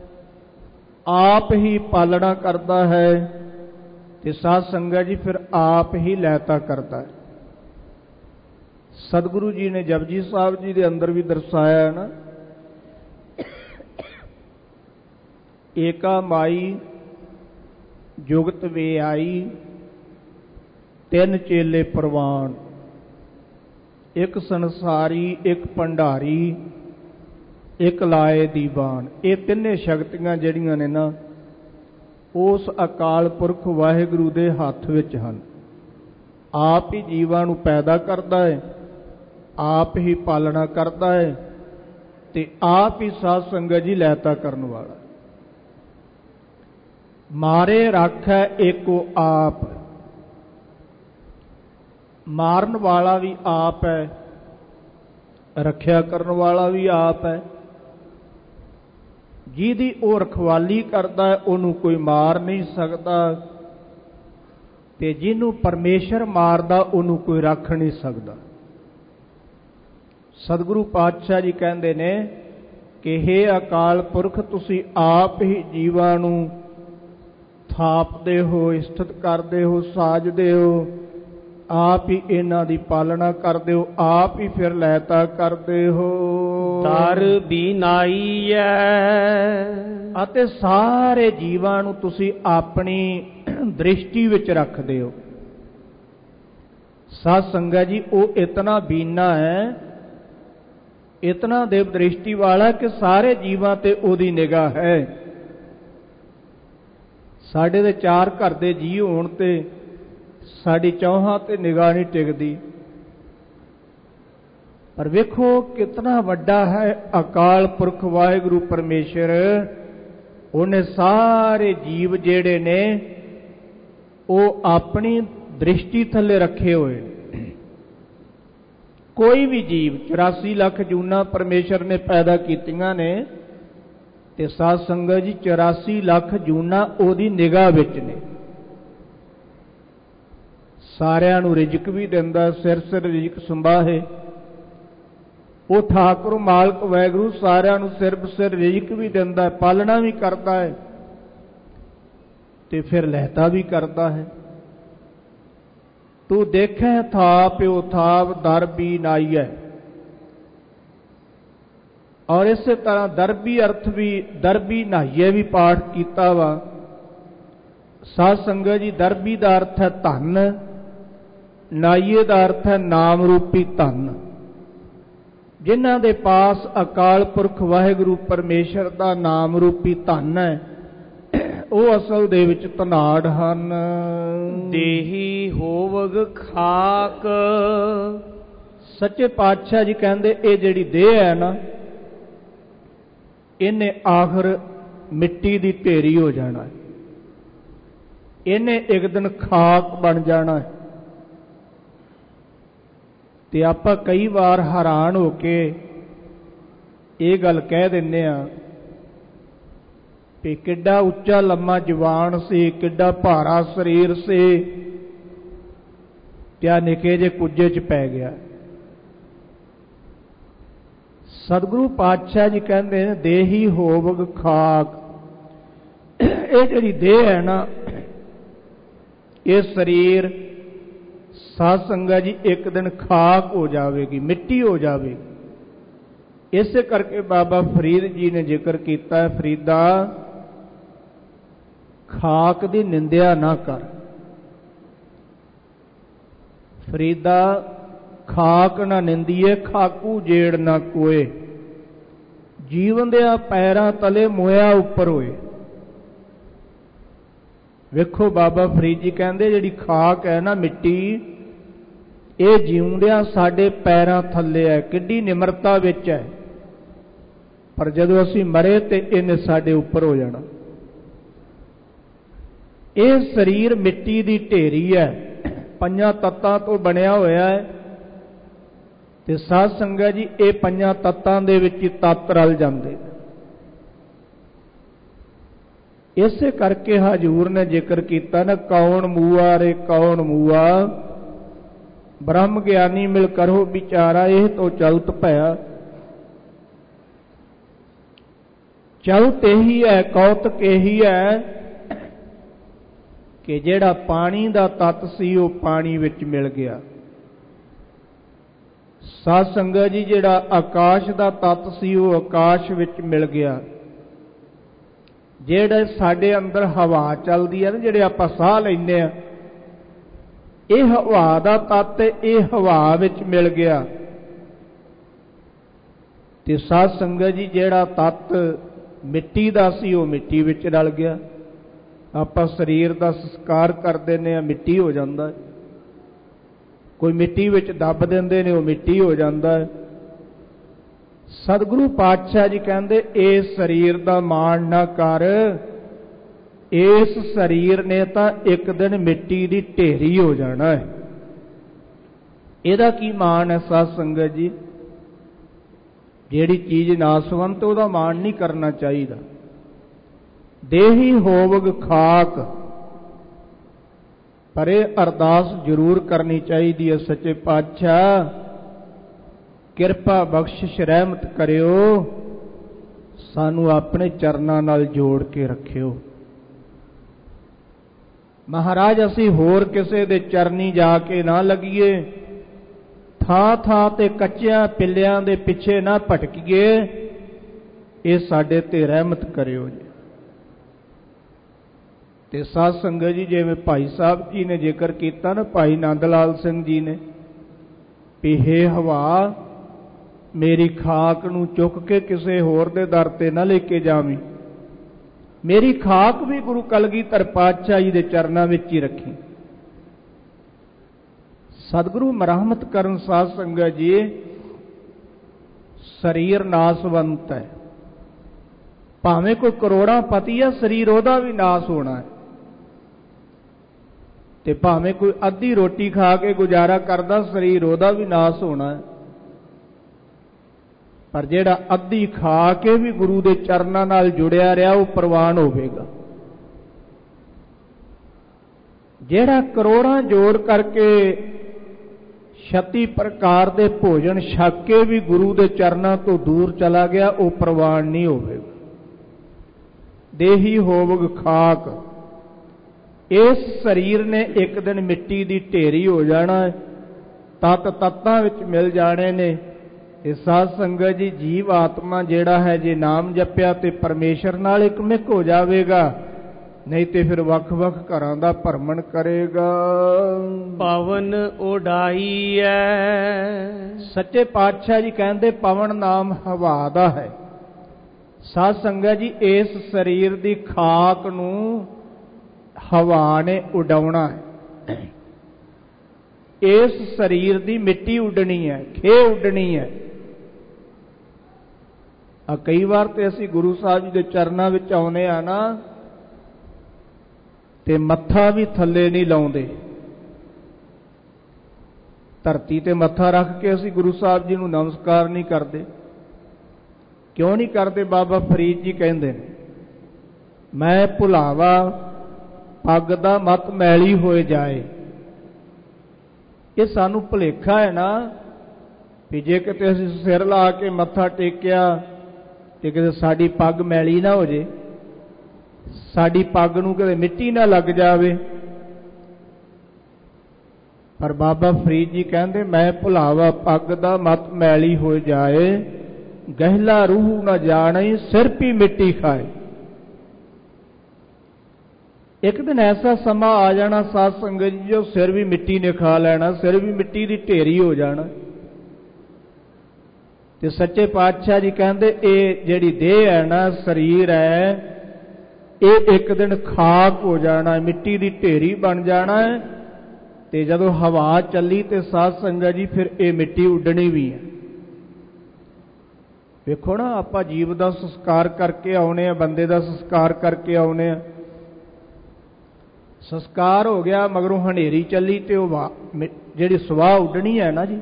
ਆਪ ਹੀ ਪਾਲਣਾ ਕਰਦਾ ਹੈ ਤੇ ਸਾਧ ਸੰਗਤ ਜੀ ਫਿਰ ਆਪ ਹੀ ਲੈਤਾ ਕਰਦਾ ਹੈ। ਸਤਿਗੁਰੂ ਜੀ ਨੇ ਜਪਜੀ ਸਾਹਿਬ ਜੀ ਦੇ ਅੰਦਰ ਵੀ ਦਰਸਾਇਆ ਹੈ ਨਾ, ਏਕਾ ਮਾਈ ਜੁਗਤ ਵੇ ਆਈ, ਤਿੰਨ ਚੇਲੇ ਪ੍ਰਵਾਨ, ਇੱਕ ਸੰਸਾਰੀ, ਇੱਕ ਭੰਡਾਰੀ, ਇੱਕ ਲਾਏ ਦੀਵਾਨ। ਇਹ ਤਿੰਨੇ ਸ਼ਕਤੀਆਂ ਜਿਹੜੀਆਂ ਨੇ ਨਾ, ਉਸ ਅਕਾਲ ਪੁਰਖ ਵਾਹਿਗੁਰੂ ਦੇ ਹੱਥ ਵਿੱਚ ਹਨ। ਆਪ ਹੀ ਜੀਵਾਂ ਨੂੰ ਪੈਦਾ ਕਰਦਾ ਹੈ, ਆਪ ਹੀ ਪਾਲਣਾ ਕਰਦਾ ਹੈ, ਤੇ ਆਪ ਹੀ ਸਾਧ ਸੰਗਤ ਜੀ ਲੈਤਾ ਕਰਨ ਵਾਲਾ। ਮਾਰੇ ਰਾਖੈ ਏਕੋ ਆਪ, ਮਾਰਨ ਵਾਲਾ ਵੀ ਆਪ ਹੈ, ਰੱਖਿਆ ਕਰਨ ਵਾਲਾ ਵੀ ਆਪ ਹੈ। ਜਿਹਦੀ ਉਹ ਰਖਵਾਲੀ ਕਰਦਾ ਹੈ ਉਹਨੂੰ ਕੋਈ ਮਾਰ ਨਹੀਂ ਸਕਦਾ, ਤੇ ਜਿਹਨੂੰ ਪਰਮੇਸ਼ਰ ਮਾਰਦਾ ਉਹਨੂੰ ਕੋਈ ਰੱਖ ਨਹੀਂ ਸਕਦਾ। ਸਤਿਗੁਰੂ ਪਾਤਸ਼ਾਹ ਜੀ ਕਹਿੰਦੇ ਨੇ ਕਿ ਹੇ ਅਕਾਲ ਪੁਰਖ, ਤੁਸੀਂ ਆਪ ਹੀ ਜੀਵਾਂ ਨੂੰ ਥਾਪਦੇ ਹੋ, ਸਥਿਤ ਕਰਦੇ ਹੋ, ਸਾਜਦੇ ਹੋ, ਆਪ ਹੀ ਇਹਨਾਂ ਦੀ ਪਾਲਣਾ ਕਰਦੇ ਹੋ, ਆਪ ਹੀ ਫਿਰ ਲੈਤਾ ਕਰਦੇ ਹੋ। ਦਰ ਬੀਨਾਈਐ, ਅਤੇ ਸਾਰੇ ਜੀਵਾਂ ਨੂੰ ਤੁਸੀਂ ਆਪਣੀ ਦ੍ਰਿਸ਼ਟੀ ਵਿੱਚ ਰੱਖਦੇ ਹੋ। ਸਾਧ ਸੰਗਤ ਜੀ, ਉਹ ਇਤਨਾ ਬੀਨਾ ਹੈ, ਇਤਨਾ ਦੇਵ ਦ੍ਰਿਸ਼ਟੀ ਵਾਲਾ ਕਿ ਸਾਰੇ ਜੀਵਾਂ ਤੇ ਉਹਦੀ ਨਿਗਾਹ ਹੈ। ਸਾਡੇ ਦੇ ਚਾਰ ਘਰ ਦੇ ਜੀਅ ਹੋਣ ਤੇ ਸਾਡੀ ਚੌਹਾਂ ਤੇ ਨਿਗਾਹ ਨਹੀਂ ਟਿਕਦੀ, ਪਰ ਵੇਖੋ ਕਿਤਨਾ ਵੱਡਾ ਹੈ ਅਕਾਲ ਪੁਰਖ ਵਾਹਿਗੁਰੂ ਪਰਮੇਸ਼ਰ। ਉਹਨੇ ਸਾਰੇ ਜੀਵ ਜਿਹੜੇ ਨੇ ਉਹ ਆਪਣੀ ਦ੍ਰਿਸ਼ਟੀ ਥੱਲੇ ਰੱਖੇ ਹੋਏ। ਕੋਈ ਵੀ ਜੀਵ 84 ਲੱਖ ਜੂਨਾਂ ਪਰਮੇਸ਼ਰ ਨੇ ਪੈਦਾ ਕੀਤੀਆਂ ਨੇ, ਤੇ ਸਾਧ ਸੰਗਤ ਜੀ 84 ਲੱਖ ਜੂਨਾਂ ਉਹਦੀ ਨਿਗਾਹ ਵਿੱਚ ਨੇ। ਸਾਰਿਆਂ ਨੂੰ ਰਿਜ਼ਕ ਵੀ ਦਿੰਦਾ, ਸਿਰ ਸਿਰ ਰਿਜ਼ਕ ਸੰਭਾਹੇ। ਉਹ ਠਾਕੁਰ ਮਾਲਕ ਵਾਹਿਗੁਰੂ ਸਾਰਿਆਂ ਨੂੰ ਸਿਰ ਸਿਰ ਰਿਜ਼ਕ ਵੀ ਦਿੰਦਾ, ਪਾਲਣਾ ਵੀ ਕਰਦਾ ਹੈ, ਤੇ ਫਿਰ ਲਹਿਤਾ ਵੀ ਕਰਦਾ ਹੈ। ਤੂੰ ਦੇਖੈ ਥਾਪਿਓ ਥਾਪ ਦਰ ਵੀ ਨਾਈਐ। ਔਰ ਇਸੇ ਤਰ੍ਹਾਂ ਦਰਬੀ ਅਰਥ ਵੀ, ਦਰਬੀ ਨਾਈਏ ਵੀ ਪਾਠ ਕੀਤਾ ਵਾ। ਸਾਧ ਸੰਗਤ ਜੀ, ਦਰਬੀ ਦਾ ਅਰਥ ਹੈ ਧਨ, ਨਾਈਏ ਦਾ ਅਰਥ ਹੈ ਨਾਮ ਰੂਪੀ ਧਨ। ਜਿਨ੍ਹਾਂ ਦੇ ਪਾਸ ਅਕਾਲ ਪੁਰਖ ਵਾਹਿਗੁਰੂ ਪਰਮੇਸ਼ਰ ਦਾ ਨਾਮ ਰੂਪੀ ਧਨ ਹੈ, ਉਹ ਅਸਲ ਦੇ ਵਿੱਚ ਧਨਾੜ ਹਨ। ਦੇਹੀ ਹੋਵਗ ਖਾਕ, ਸੱਚੇ ਪਾਤਸ਼ਾਹ ਜੀ ਕਹਿੰਦੇ ਇਹ ਜਿਹੜੀ ਦੇਹ ਹੈ ਨਾ, ਇਹਨੇ ਆਖਰ ਮਿੱਟੀ ਦੀ ਢੇਰੀ ਹੋ ਜਾਣਾ ਹੈ, ਇਹਨੇ ਇੱਕ ਦਿਨ ਖਾਕ ਬਣ ਜਾਣਾ ਹੈ। ਤੇ ਆਪਾਂ ਕਈ ਵਾਰ ਹੈਰਾਨ ਹੋ ਕੇ ਇਹ ਗੱਲ ਕਹਿ ਦਿੰਦੇ ਆ ਕਿ ਕਿੱਡਾ ਉੱਚਾ ਲੰਮਾ ਜਵਾਨ ਸੀ, ਕਿੱਡਾ ਭਾਰਾ ਸਰੀਰ ਸੀ, ਤੇ ਆ ਨਿੱਕੇ ਜਿਹੇ ਕੁੱਜੇ 'ਚ ਪੈ ਗਿਆ। ਸਤਿਗੁਰੂ ਪਾਤਸ਼ਾਹ ਜੀ ਕਹਿੰਦੇ ਨੇ ਦੇਹੀ ਹੋਵਗ ਖਾਕ। ਇਹ ਜਿਹੜੀ ਦੇਹ ਹੈ ਨਾ, ਇਹ ਸਰੀਰ ਸਾਧ ਸੰਗਤ ਜੀ ਇੱਕ ਦਿਨ ਖਾਕ ਹੋ ਜਾਵੇਗੀ, ਮਿੱਟੀ ਹੋ ਜਾਵੇਗੀ। ਇਸੇ ਕਰਕੇ ਬਾਬਾ ਫਰੀਦ ਜੀ ਨੇ ਜ਼ਿਕਰ ਕੀਤਾ ਹੈ, ਫਰੀਦਾ ਖਾਕ ਦੀ ਨਿੰਦਿਆ ਨਾ ਕਰ। ਫਰੀਦਾ ਖਾਕ ਨਾ ਨਿੰਦੀਏ, ਖਾਕੂ ਜੇੜ ਨਾ ਕੋਏ। ਜੀਵਨ ਦੇ ਪੈਰਾਂ ਤਲੇ ਮੋਇਆ ਉੱਪਰ ਹੋਏ। ਵੇਖੋ ਬਾਬਾ ਫਰੀਦ ਜੀ ਕਹਿੰਦੇ ਜਿਹੜੀ ਖਾਕ ਹੈ ਨਾ, ਮਿੱਟੀ, ਇਹ ਜਿਉਂਦਿਆਂ ਸਾਡੇ ਪੈਰਾਂ ਥੱਲੇ ਹੈ, ਕਿੱਡੀ ਨਿਮਰਤਾ ਵਿੱਚ ਹੈ, ਪਰ ਜਦੋਂ ਅਸੀਂ ਮਰੇ ਤੇ ਇਹਨੇ ਸਾਡੇ ਉੱਪਰ ਹੋ ਜਾਣਾ। ਇਹ ਸਰੀਰ ਮਿੱਟੀ ਦੀ ਢੇਰੀ ਹੈ, 5 ਤੱਤਾਂ ਤੋਂ ਬਣਿਆ ਹੋਇਆ ਹੈ, ਤੇ ਸਾਧ ਸੰਗਤ ਜੀ ਇਹ 5 ਤੱਤਾਂ ਦੇ ਵਿੱਚ ਹੀ ਤੱਤ ਰਲ ਜਾਂਦੇ। ਇਸੇ ਕਰਕੇ ਹਜ਼ੂਰ ਨੇ ਜ਼ਿਕਰ ਕੀਤਾ ਨਾ, ਕੌਣ ਮੂਆ ਰੇ ਕੌਣ ਮੂਆ, ਬ੍ਰਹਮ ਗਿਆਨੀ ਮਿਲ ਕਰੋ ਵਿਚਾਰਾ, ਇਹ ਤੋਂ ਚਲਤ ਭਇਆ। ਚਲਤ ਇਹੀ ਹੈ, ਕੌਤਕ ਇਹੀ ਹੈ ਕਿ ਜਿਹੜਾ ਪਾਣੀ ਦਾ ਤੱਤ ਸੀ ਉਹ ਪਾਣੀ ਵਿੱਚ ਮਿਲ ਗਿਆ। ਸਾਧ ਸੰਗਤ ਜੀ, ਜਿਹੜਾ ਆਕਾਸ਼ ਦਾ ਤੱਤ ਸੀ ਉਹ ਆਕਾਸ਼ ਵਿੱਚ ਮਿਲ ਗਿਆ। ਜਿਹੜੇ ਸਾਡੇ ਅੰਦਰ ਹਵਾ ਚੱਲਦੀ ਹੈ ਨਾ, ਜਿਹੜੇ ਆਪਾਂ ਸਾਹ ਲੈਂਦੇ ਆ, ਇਹ ਹਵਾ ਦਾ ਤੱਤ ਇਹ ਹਵਾ ਵਿੱਚ ਮਿਲ ਗਿਆ। ਤੇ ਸਾਧ ਸੰਗਤ ਜੀ, ਜਿਹੜਾ ਤੱਤ ਮਿੱਟੀ ਦਾ ਸੀ ਉਹ ਮਿੱਟੀ ਵਿੱਚ ਰਲ ਗਿਆ। ਆਪਾਂ ਸਰੀਰ ਦਾ ਸੰਸਕਾਰ ਕਰ ਦਿੰਦੇ ਆ, ਮਿੱਟੀ ਹੋ ਜਾਂਦਾ ਹੈ। ਕੋਈ ਮਿੱਟੀ ਵਿੱਚ ਦੱਬ ਦਿੰਦੇ ਨੇ, ਉਹ ਮਿੱਟੀ ਹੋ ਜਾਂਦਾ ਹੈ। ਸਤਿਗੁਰੂ ਪਾਤਸ਼ਾਹ ਜੀ ਕਹਿੰਦੇ, ਇਸ ਸਰੀਰ ਦਾ ਮਾਣ ਨਾ ਕਰ, ਇਸ ਸਰੀਰ ਨੇ ਤਾਂ ਇੱਕ ਦਿਨ ਮਿੱਟੀ ਦੀ ਢੇਰੀ ਹੋ ਜਾਣਾ ਹੈ। ਇਹਦਾ ਕੀ ਮਾਣ ਹੈ ਸਾਧ ਸੰਗਤ ਜੀ? ਜਿਹੜੀ ਚੀਜ਼ ਨਾਸਵੰਤ ਉਹਦਾ ਮਾਣ ਨਹੀਂ ਕਰਨਾ ਚਾਹੀਦਾ। ਦੇਹੀ ਹੋਵਗ ਖਾਕ, ਪਰ ਇਹ ਅਰਦਾਸ ਜ਼ਰੂਰ ਕਰਨੀ ਚਾਹੀਦੀ ਹੈ, ਸੱਚੇ ਪਾਤਸ਼ਾਹ ਕਿਰਪਾ ਬਖਸ਼ਿਸ਼ ਰਹਿਮਤ ਕਰਿਓ, ਸਾਨੂੰ ਆਪਣੇ ਚਰਨਾਂ ਨਾਲ ਜੋੜ ਕੇ ਰੱਖਿਓ। ਮਹਾਰਾਜ, ਅਸੀਂ ਹੋਰ ਕਿਸੇ ਦੇ ਚਰਨੀ ਜਾ ਕੇ ਨਾ ਲੱਗੀਏ, ਥਾਂ ਥਾਂ ਤੇ ਕੱਚਿਆਂ ਪਿੱਲਿਆਂ ਦੇ ਪਿੱਛੇ ਨਾ ਭਟਕੀਏ, ਇਹ ਸਾਡੇ ਤੇ ਰਹਿਮਤ ਕਰਿਓ ਜੀ। ਤੇ ਸਾਧ ਸੰਗਤ ਜੀ, ਜਿਵੇਂ ਭਾਈ ਸਾਹਿਬ ਜੀ ਨੇ ਜ਼ਿਕਰ ਕੀਤਾ ਨਾ, ਭਾਈ ਨੰਦ ਲਾਲ ਸਿੰਘ ਜੀ ਨੇ, ਵੀ ਹੇ ਹਵਾ, ਮੇਰੀ ਖਾਕ ਨੂੰ ਚੁੱਕ ਕੇ ਕਿਸੇ ਹੋਰ ਦੇ ਦਰ ਤੇ ਨਾ ਲੈ ਕੇ ਜਾਵੀਂ, ਮੇਰੀ ਖਾਕ ਵੀ ਗੁਰੂ ਕਲਗੀਧਰ ਪਾਤਸ਼ਾਹ ਜੀ ਦੇ ਚਰਨਾਂ ਵਿੱਚ ਹੀ ਰੱਖੀ। ਸਤਿਗੁਰੂ ਮਰਹਮਤ ਕਰਨ ਸਾਧ ਸੰਗਤ ਜੀ, ਸਰੀਰ ਨਾਸਵੰਤ ਹੈ। ਭਾਵੇਂ ਕੋਈ ਕਰੋੜਾਂ ਪਤੀ ਹੈ, ਸਰੀਰ ਉਹਦਾ ਵੀ ਨਾਸ ਹੋਣਾ ਹੈ। ਤੇ ਭਾਵੇਂ ਕੋਈ ਅੱਧੀ ਰੋਟੀ ਖਾ ਕੇ ਗੁਜ਼ਾਰਾ ਕਰਦਾ, ਸਰੀਰ ਉਹਦਾ ਵੀ ਨਾਸ ਹੋਣਾ ਹੈ। ਪਰ ਜਿਹੜਾ ਅੱਧੀ ਖਾ ਕੇ ਵੀ ਗੁਰੂ ਦੇ ਚਰਨਾਂ ਨਾਲ ਜੁੜਿਆ ਰਿਹਾ, ਉਹ ਪ੍ਰਵਾਨ ਹੋਵੇਗਾ। ਜਿਹੜਾ ਕਰੋੜਾਂ ਜੋੜ ਕਰਕੇ 36 ਪ੍ਰਕਾਰ ਦੇ ਭੋਜਨ ਛਕ ਕੇ ਵੀ ਗੁਰੂ ਦੇ ਚਰਨਾਂ ਤੋਂ ਦੂਰ ਚਲਾ ਗਿਆ, ਉਹ ਪ੍ਰਵਾਨ ਨਹੀਂ ਹੋਵੇਗਾ। ਦੇਹੀ ਹੋਵਗ ਖਾਕ, ਇਸ ਸਰੀਰ ਨੇ ਇੱਕ ਦਿਨ ਮਿੱਟੀ ਦੀ ਢੇਰੀ ਹੋ ਜਾਣਾ ਹੈ, ਤਤ ਤੱਤਾਂ ਵਿੱਚ ਮਿਲ ਜਾਣੇ ਨੇ। ਇਹ ਸਾਧ ਸੰਗਤ ਜੀ, ਜੀਵ ਆਤਮਾ ਜਿਹੜਾ ਹੈ, ਜੇ ਨਾਮ ਜਪਿਆ ਤੇ ਪਰਮੇਸ਼ਰ ਨਾਲ ਇਕਮਿਕ ਹੋ ਜਾਵੇਗਾ, ਨਹੀਂ ਤੇ ਫਿਰ ਵੱਖ-ਵੱਖ ਘਰਾਂ ਦਾ ਭਰਮਣ ਕਰੇਗਾ। ਪਵਨ ਉਡਾਈਐ, ਸੱਚੇ ਪਾਤਸ਼ਾਹ ਜੀ ਕਹਿੰਦੇ, ਪਵਨ ਨਾਮ ਹਵਾ ਦਾ ਹੈ। ਸਾਧ ਸੰਗਤ ਜੀ, ਇਸ ਸਰੀਰ ਦੀ ਖਾਕ ਨੂੰ ਹਵਾ ਨੇ ਉਡਾਉਣਾ ਹੈ। ਇਸ ਸਰੀਰ ਦੀ ਮਿੱਟੀ ਉੱਡਣੀ ਹੈ, ਖੇ ਉੱਡਣੀ ਹੈ। ਕਈ ਵਾਰ ਤੇ ਅਸੀਂ ਗੁਰੂ ਸਾਹਿਬ ਜੀ ਦੇ ਚਰਨਾਂ ਵਿੱਚ ਆਉਨੇ ਆ ਨਾ, ਤੇ ਮੱਥਾ ਵੀ ਥੱਲੇ ਨਹੀਂ ਲਾਉਂਦੇ। ਧਰਤੀ ਤੇ ਮੱਥਾ ਰੱਖ ਕੇ ਅਸੀਂ ਗੁਰੂ ਸਾਹਿਬ ਜੀ ਨੂੰ ਨਮਸਕਾਰ ਨਹੀਂ ਕਰਦੇ। ਕਿਉਂ ਨਹੀਂ ਕਰਦੇ? ਬਾਬਾ ਫਰੀਦ ਜੀ ਕਹਿੰਦੇ ਨੇ, ਮੈਂ ਭੁਲਾਵਾ ਪੱਗ ਦਾ ਮਤ ਮੈਲੀ ਹੋਏ ਜਾਏ। ਇਹ ਸਾਨੂੰ ਭੁਲੇਖਾ ਹੈ ਨਾ, ਵੀ ਜੇ ਕਿਤੇ ਅਸੀਂ ਸਿਰ ਲਾ ਕੇ ਮੱਥਾ ਟੇਕਿਆ ਤੇ ਕਿਤੇ ਸਾਡੀ ਪੱਗ ਮੈਲੀ ਨਾ ਹੋ ਜੇ, ਸਾਡੀ ਪੱਗ ਨੂੰ ਕਿਤੇ ਮਿੱਟੀ ਨਾ ਲੱਗ ਜਾਵੇ। ਪਰ ਬਾਬਾ ਫਰੀਦ ਜੀ ਕਹਿੰਦੇ, ਮੈਂ ਭੁਲਾਵਾ ਪੱਗ ਦਾ ਮਤ ਮੈਲੀ ਹੋ ਜਾਏ, ਗਹਿਲਾ ਰੂਹ ਨਾ ਜਾਣੇ, ਸਿਰ ਪੀ ਮਿੱਟੀ ਖਾਏ। ਇੱਕ ਦਿਨ ਐਸਾ ਸਮਾਂ ਆ ਜਾਣਾ ਸਾਧ ਸੰਗਤ ਜੀ, ਜੋ ਸਿਰ ਵੀ ਮਿੱਟੀ ਨੇ ਖਾ ਲੈਣਾ, ਸਿਰ ਵੀ ਮਿੱਟੀ ਦੀ ਢੇਰੀ ਹੋ ਜਾਣਾ। ਤੇ ਸੱਚੇ ਪਾਤਸ਼ਾਹ ਜੀ ਕਹਿੰਦੇ, ਇਹ ਜਿਹੜੀ ਦੇਹ ਹੈ ਨਾ, ਸਰੀਰ ਹੈ, ਇਹ ਇੱਕ ਦਿਨ ਖਾਕ ਹੋ ਜਾਣਾ, ਮਿੱਟੀ ਦੀ ਢੇਰੀ ਬਣ ਜਾਣਾ ਹੈ। ਤੇ ਜਦੋਂ ਹਵਾ ਚੱਲੀ ਤੇ ਸਾਧ ਸੰਗਤ ਜੀ, ਫਿਰ ਇਹ ਮਿੱਟੀ ਉੱਡਣੀ ਵੀ ਹੈ। ਵੇਖੋ ਨਾ, ਆਪਾਂ ਜੀਵ ਦਾ ਸੰਸਕਾਰ ਕਰਕੇ ਆਉਨੇ ਆ, ਬੰਦੇ ਦਾ ਸੰਸਕਾਰ ਕਰਕੇ ਆਉਨੇ ਆ। ਸੰਸਕਾਰ ਹੋ ਗਿਆ, ਮਗਰੋਂ ਹਨੇਰੀ ਚੱਲੀ ਤੇ ਉਹ ਜਿਹੜੀ ਸਵਾਹ ਉੱਡਣੀ ਹੈ ਨਾ ਜੀ,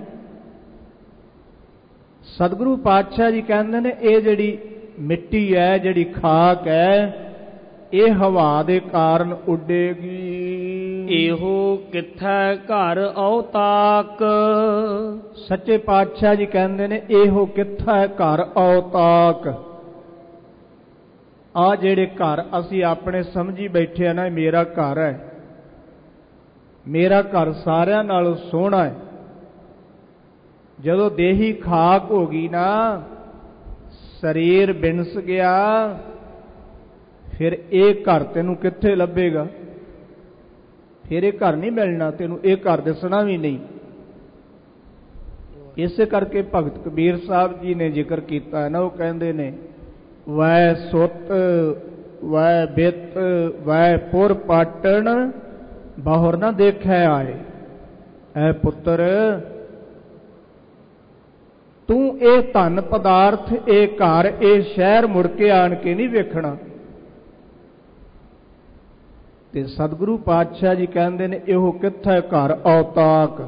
ਸਤਿਗੁਰੂ ਪਾਤਸ਼ਾਹ ਜੀ ਕਹਿੰਦੇ ਨੇ, ਇਹ ਜਿਹੜੀ ਮਿੱਟੀ ਹੈ, ਜਿਹੜੀ ਖਾਕ ਹੈ, ਇਹ ਹਵਾ ਦੇ ਕਾਰਨ ਉੱਡੇਗੀ। ਇਹੋ ਕਿੱਥੈ ਘਰ ਔਤਾਕ, ਸੱਚੇ ਪਾਤਸ਼ਾਹ ਜੀ ਕਹਿੰਦੇ ਨੇ, ਇਹੋ ਕਿੱਥੈ ਘਰ ਔਤਾਕ। ਆ ਜਿਹੜੇ ਘਰ ਅਸੀਂ ਆਪਣੇ ਸਮਝੀ ਬੈਠੇ ਆ ਨਾ, ਇਹ ਮੇਰਾ ਘਰ ਹੈ, ਮੇਰਾ ਘਰ ਸਾਰਿਆਂ ਨਾਲੋਂ ਸੋਹਣਾ ਹੈ। ਜਦੋਂ ਦੇਹੀ ਖਾਕ ਹੋ ਗਈ ਨਾ, ਸਰੀਰ ਬਿਨਸ ਗਿਆ, ਫਿਰ ਇਹ ਘਰ ਤੈਨੂੰ ਕਿੱਥੇ ਲੱਭੇਗਾ? ਫਿਰ ਇਹ ਘਰ ਨਹੀਂ ਮਿਲਣਾ ਤੈਨੂੰ, ਇਹ ਘਰ ਦਿਸਣਾ ਵੀ ਨਹੀਂ। ਇਸੇ ਕਰਕੇ ਭਗਤ ਕਬੀਰ ਸਾਹਿਬ ਜੀ ਨੇ ਜ਼ਿਕਰ ਕੀਤਾ ਹੈ ਨਾ, ਉਹ ਕਹਿੰਦੇ ਨੇ ਵੈ ਸੁੱਤ ਵੈ ਬਿੱਤ ਵੈ ਪੁਰ ਪਾਟਣ ਬਾਹਰ ਨਾ ਦੇਖੈ ਆਏ। ਐ ਪੁੱਤਰ, ਤੂੰ ਇਹ ਧਨ ਪਦਾਰਥ, ਇਹ ਘਰ, ਇਹ ਸ਼ਹਿਰ ਮੁੜ ਕੇ ਆਣ ਕੇ ਨਹੀਂ ਵੇਖਣਾ। ਤੇ ਸਤਿਗੁਰੂ ਪਾਤਸ਼ਾਹ ਜੀ ਕਹਿੰਦੇ ਨੇ ਇਹੋ ਕਿੱਥੇ ਘਰ ਔਤਾਕ।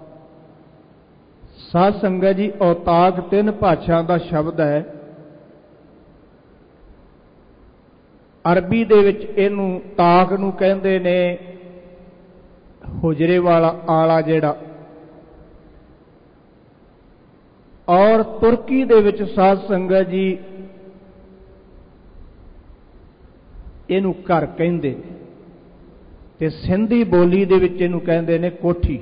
ਸਾਧ ਸੰਗਤ ਜੀ, ਔਤਾਕ 3 ਭਾਸ਼ਾ ਦਾ ਸ਼ਬਦ ਹੈ। ਅਰਬੀ ਦੇ ਵਿੱਚ ਇਹਨੂੰ ਤਾਕ ਨੂੰ ਕਹਿੰਦੇ ਨੇ ਹੁਜਰੇ ਵਾਲਾ ਆਲਾ ਜਿਹੜਾ, ਔਰ ਤੁਰਕੀ ਦੇ ਵਿੱਚ ਸਾਧ ਸੰਗਤ ਜੀ ਇਹਨੂੰ ਘਰ ਕਹਿੰਦੇ ਨੇ, ਤੇ ਸਿੰਧੀ ਬੋਲੀ ਦੇ ਵਿੱਚ ਇਹਨੂੰ ਕਹਿੰਦੇ ਨੇ ਕੋਠੀ।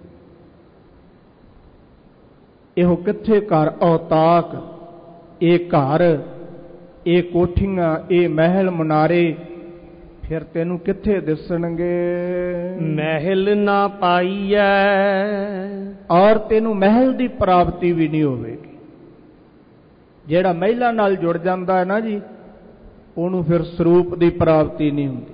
ਇਹੋ ਕਿੱਥੇ ਘਰ ਔਤਾਕ, ਇਹ ਘਰ, ਇਹ ਕੋਠੀਆਂ, ਇਹ ਮਹਿਲ ਮੁਨਾਰੇ ਫਿਰ ਤੈਨੂੰ ਕਿੱਥੇ ਦਿਸਣਗੇ? ਮਹਿਲ ਨਾ ਪਾਈਐ, ਔਰ ਤੈਨੂੰ ਮਹਿਲ ਦੀ ਪ੍ਰਾਪਤੀ ਵੀ ਨਹੀਂ ਹੋਵੇਗੀ। ਜਿਹੜਾ ਮਹਿਲਾਂ ਨਾਲ ਜੁੜ ਜਾਂਦਾ ਹੈ ਨਾ ਜੀ, ਉਹਨੂੰ ਫਿਰ ਸਰੂਪ ਦੀ ਪ੍ਰਾਪਤੀ ਨਹੀਂ ਹੁੰਦੀ।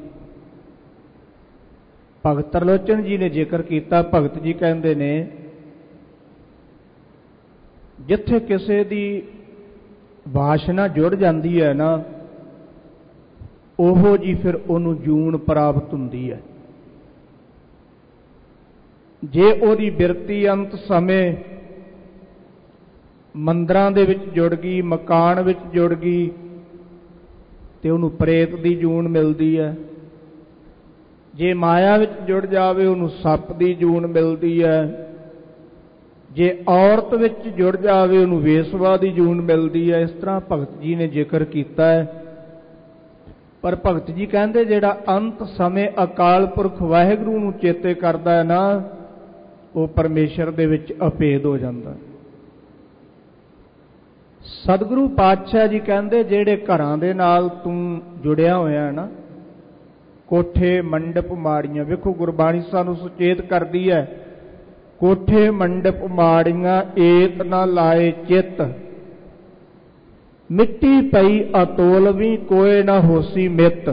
ਭਗਤ ਤਰਲੋਚਨ ਜੀ ਨੇ ਜ਼ਿਕਰ ਕੀਤਾ, ਭਗਤ ਜੀ ਕਹਿੰਦੇ ਨੇ ਜਿੱਥੇ ਕਿਸੇ ਦੀ ਵਾਸ਼ਨਾ ਜੁੜ ਜਾਂਦੀ ਹੈ ਨਾ, ਉਹੋ ਜੀ ਫਿਰ ਉਹਨੂੰ ਜੂਨ ਪ੍ਰਾਪਤ ਹੁੰਦੀ ਹੈ। ਜੇ ਉਹਦੀ ਬਿਰਤੀ ਅੰਤ ਸਮੇਂ ਮੰਦਰਾਂ ਦੇ ਵਿੱਚ ਜੁੜ ਗਈ, ਮਕਾਨ ਵਿੱਚ ਜੁੜ ਗਈ, ਤੇ ਉਹਨੂੰ ਪ੍ਰੇਤ ਦੀ ਜੂਨ ਮਿਲਦੀ ਹੈ। ਜੇ ਮਾਇਆ ਵਿੱਚ ਜੁੜ ਜਾਵੇ, ਉਹਨੂੰ ਸੱਪ ਦੀ ਜੂਨ ਮਿਲਦੀ ਹੈ। ਜੇ ਔਰਤ ਵਿੱਚ ਜੁੜ ਜਾਵੇ, ਉਹਨੂੰ ਵੇਸਵਾ ਦੀ ਜੂਨ ਮਿਲਦੀ ਹੈ। ਇਸ ਤਰ੍ਹਾਂ ਭਗਤ ਜੀ ਨੇ ਜ਼ਿਕਰ ਕੀਤਾ ਹੈ। ਪਰ ਭਗਤ ਜੀ ਕਹਿੰਦੇ ਜਿਹੜਾ ਅੰਤ ਸਮੇਂ ਅਕਾਲ ਪੁਰਖ ਵਾਹਿਗੁਰੂ ਨੂੰ ਚੇਤੇ ਕਰਦਾ ਹੈ ਨਾ, ਉਹ ਪਰਮੇਸ਼ਰ ਦੇ ਵਿੱਚ ਅਭੇਦ ਹੋ ਜਾਂਦਾ। ਸਤਿਗੁਰੂ ਪਾਤਸ਼ਾਹ ਜੀ ਕਹਿੰਦੇ ਜਿਹੜੇ ਘਰਾਂ ਦੇ ਨਾਲ ਤੂੰ ਜੁੜਿਆ ਹੋਇਆ ਹੈ ਨਾ, ਕੋਠੇ ਮੰਡਪ ਮਾੜੀਆਂ, ਵੇਖੋ ਗੁਰਬਾਣੀ ਸਾਨੂੰ ਸੁਚੇਤ ਕਰਦੀ ਹੈ, ਕੋਠੇ ਮੰਡਪ ਮਾੜੀਆਂ ਏਤ ਨਾ ਲਾਏ ਚਿੱਤ, ਮਿੱਟੀ ਪਈ ਅਤੋਲਵੀ ਕੋਏ ਨਾ ਹੋਸੀ ਮਿੱਤ।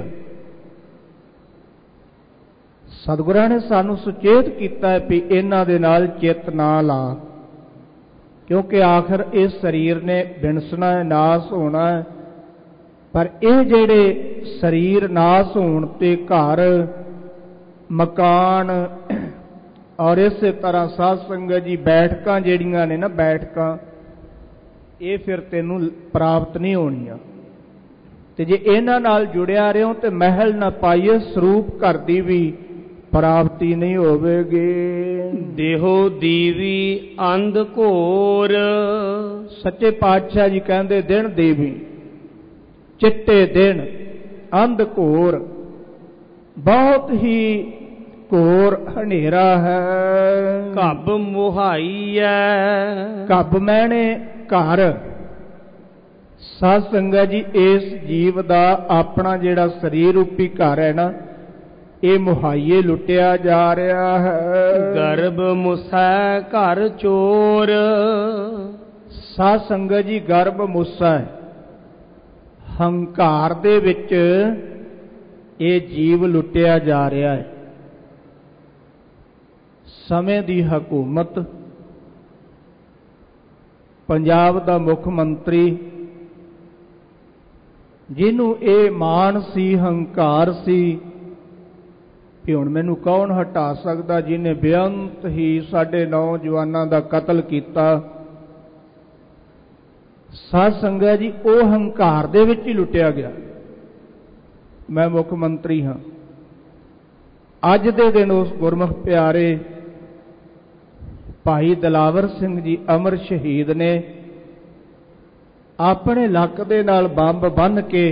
ਸਤਿਗੁਰਾਂ ਨੇ ਸਾਨੂੰ ਸੁਚੇਤ ਕੀਤਾ ਹੈ ਵੀ ਇਹਨਾਂ ਦੇ ਨਾਲ ਚਿੱਤ ਨਾ ਲਾ, ਕਿਉਂਕਿ ਆਖਰ ਇਹ ਸਰੀਰ ਨੇ ਵਿਣਸਣਾ ਹੈ, ਨਾਸ ਹੋਣਾ ਹੈ। ਪਰ ਇਹ ਜਿਹੜੇ ਸਰੀਰ ਨਾਸ ਹੋਣ ਤੇ ਘਰ, ਮਕਾਨ, ਔਰ ਇਸੇ ਤਰ੍ਹਾਂ ਸਾਧ ਸੰਗਤ ਜੀ ਬੈਠਕਾਂ ਜਿਹੜੀਆਂ ਨੇ ਨਾ, ਬੈਠਕਾਂ, ਇਹ ਫਿਰ ਤੈਨੂੰ ਪ੍ਰਾਪਤ ਨਹੀਂ ਹੋਣੀਆਂ। ਤੇ ਜੇ ਇਹਨਾਂ ਨਾਲ ਜੁੜਿਆ ਰਹੋ ਤੇ ਮਹਿਲ ਨਾ ਪਾਈਏ, ਸਰੂਪ ਘਰ ਦੀ ਵੀ ਪ੍ਰਾਪਤੀ ਨਹੀਂ ਹੋਵੇਗੀ। ਦੇਹੋ ਦੀਵੀ ਅੰਧ ਘੋਰ, ਸੱਚੇ ਪਾਤਸ਼ਾਹ ਜੀ ਕਹਿੰਦੇ ਦਿਨ ਦੇਵੀ, ਚਿੱਟੇ ਦਿਨ, ਅੰਧ ਘੋਰ, ਬਹੁਤ ਹੀ ਘੋਰ ਹਨੇਰਾ ਹੈ। ਘੱਬ ਮੁਹਾਈਐ, ਘੱਬ ਮੈਨੇ ਘਰ। ਸਾਧ ਸੰਗਤ ਜੀ ਇਸ ਜੀਵ ਦਾ ਆਪਣਾ ਜਿਹੜਾ ਸਰੀਰ ਰੂਪੀ ਘਰ ਹੈ ਨਾ, ਇਹ ਮੁਹਾਈਏ ਲੁੱਟਿਆ ਜਾ ਰਿਹਾ ਹੈ। ਗਰਭ ਮੁਸੈ ਘਰ ਚੋਰ, ਸਾਧ ਸੰਗਤ ਜੀ ਗਰਭ ਮੁਸੈ, ਹੰਕਾਰ ਦੇ ਵਿੱਚ ਇਹ ਜੀਵ ਲੁੱਟਿਆ ਜਾ ਰਿਹਾ ਹੈ। ਸਮੇਂ ਦੀ ਹਕੂਮਤ, ਪੰਜਾਬ ਦਾ ਮੁੱਖ ਮੰਤਰੀ, ਜਿਹਨੂੰ ਇਹ ਮਾਣ ਸੀ, ਹੰਕਾਰ ਸੀ ਕਿ ਹੁਣ ਮੈਨੂੰ ਕੌਣ ਹਟਾ ਸਕਦਾ, ਜਿਹਨੇ ਬੇਅੰਤ ਹੀ ਸਾਡੇ ਨੌਜਵਾਨਾਂ ਦਾ ਕਤਲ ਕੀਤਾ। ਸਾਧ ਸੰਗਤ ਜੀ ਉਹ ਹੰਕਾਰ ਦੇ ਵਿੱਚ ਹੀ ਲੁੱਟਿਆ ਗਿਆ। ਮੈਂ ਮੁੱਖ ਮੰਤਰੀ ਹਾਂ। ਅੱਜ ਦੇ ਦਿਨ ਉਸ ਗੁਰਮੁਖ ਪਿਆਰੇ ਭਾਈ ਦਿਲਾਵਰ ਸਿੰਘ ਜੀ ਅਮਰ ਸ਼ਹੀਦ ਨੇ ਆਪਣੇ ਲੱਕ ਦੇ ਨਾਲ ਬੰਬ ਬੰਨ੍ਹ ਕੇ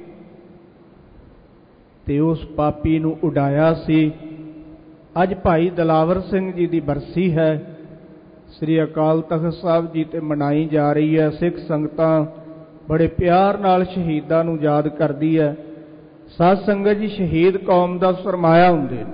ਤੇ ਉਸ ਪਾਪੀ ਨੂੰ ਉਡਾਇਆ ਸੀ। ਅੱਜ ਭਾਈ ਦਿਲਾਵਰ ਸਿੰਘ ਜੀ ਦੀ ਬਰਸੀ ਹੈ, ਸ੍ਰੀ ਅਕਾਲ ਤਖ਼ਤ ਸਾਹਿਬ ਜੀ ਤੇ ਮਨਾਈ ਜਾ ਰਹੀ ਹੈ। ਸਿੱਖ ਸੰਗਤਾਂ ਬੜੇ ਪਿਆਰ ਨਾਲ ਸ਼ਹੀਦਾਂ ਨੂੰ ਯਾਦ ਕਰਦੀ ਹੈ। ਸਾਧ ਸੰਗਤ ਜੀ ਸ਼ਹੀਦ ਕੌਮ ਦਾ ਸਰਮਾਇਆ ਹੁੰਦੇ ਨੇ,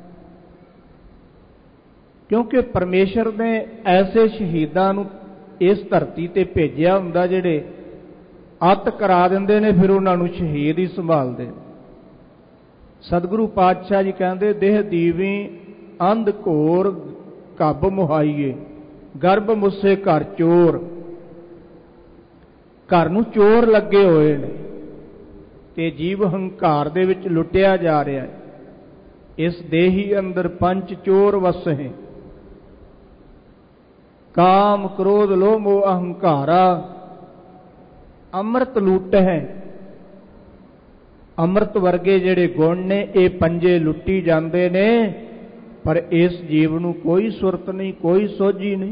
ਕਿਉਂਕਿ ਪਰਮੇਸ਼ਰ ਨੇ ਐਸੇ ਸ਼ਹੀਦਾਂ ਨੂੰ ਇਸ ਧਰਤੀ ਤੇ ਭੇਜਿਆ ਹੁੰਦਾ ਜਿਹੜੇ ਅੱਤ ਕਰਾ ਦਿੰਦੇ ਨੇ, ਫਿਰ ਉਹਨਾਂ ਨੂੰ ਸ਼ਹੀਦ ਹੀ ਸੰਭਾਲਦੇ ਨੇ। ਸਤਿਗੁਰੂ ਪਾਤਸ਼ਾਹ ਜੀ ਕਹਿੰਦੇ, ਦੇਹ ਦੀਵੀ ਅੰਧ ਘੋਰ ਘੱਬ ਮੁਹਾਈਏ, ਗਰਭ ਮੁੱਸੇ ਘਰ ਚੋਰ। ਘਰ ਨੂੰ ਚੋਰ ਲੱਗੇ ਹੋਏ ਨੇ ਤੇ ਜੀਵ ਹੰਕਾਰ ਦੇ ਵਿੱਚ ਲੁੱਟਿਆ ਜਾ ਰਿਹਾ ਹੈ। ਇਸ ਦੇਹੀ ਅੰਦਰ ਪੰਜ ਚੋਰ ਵਸੇ, ਕਾਮ ਕ੍ਰੋਧ ਲੋਭ ਮੋਹ ਅਹੰਕਾਰਾ। ਅੰਮ੍ਰਿਤ ਲੁੱਟ ਹੈ, ਅੰਮ੍ਰਿਤ ਵਰਗੇ ਜਿਹੜੇ ਗੁਣ ਨੇ ਇਹ ਪੰਜੇ ਲੁੱਟੀ ਜਾਂਦੇ ਨੇ, ਪਰ ਇਸ ਜੀਵ ਨੂੰ ਕੋਈ ਸੁਰਤ ਨਹੀਂ, ਕੋਈ ਸੋਝੀ ਨਹੀਂ।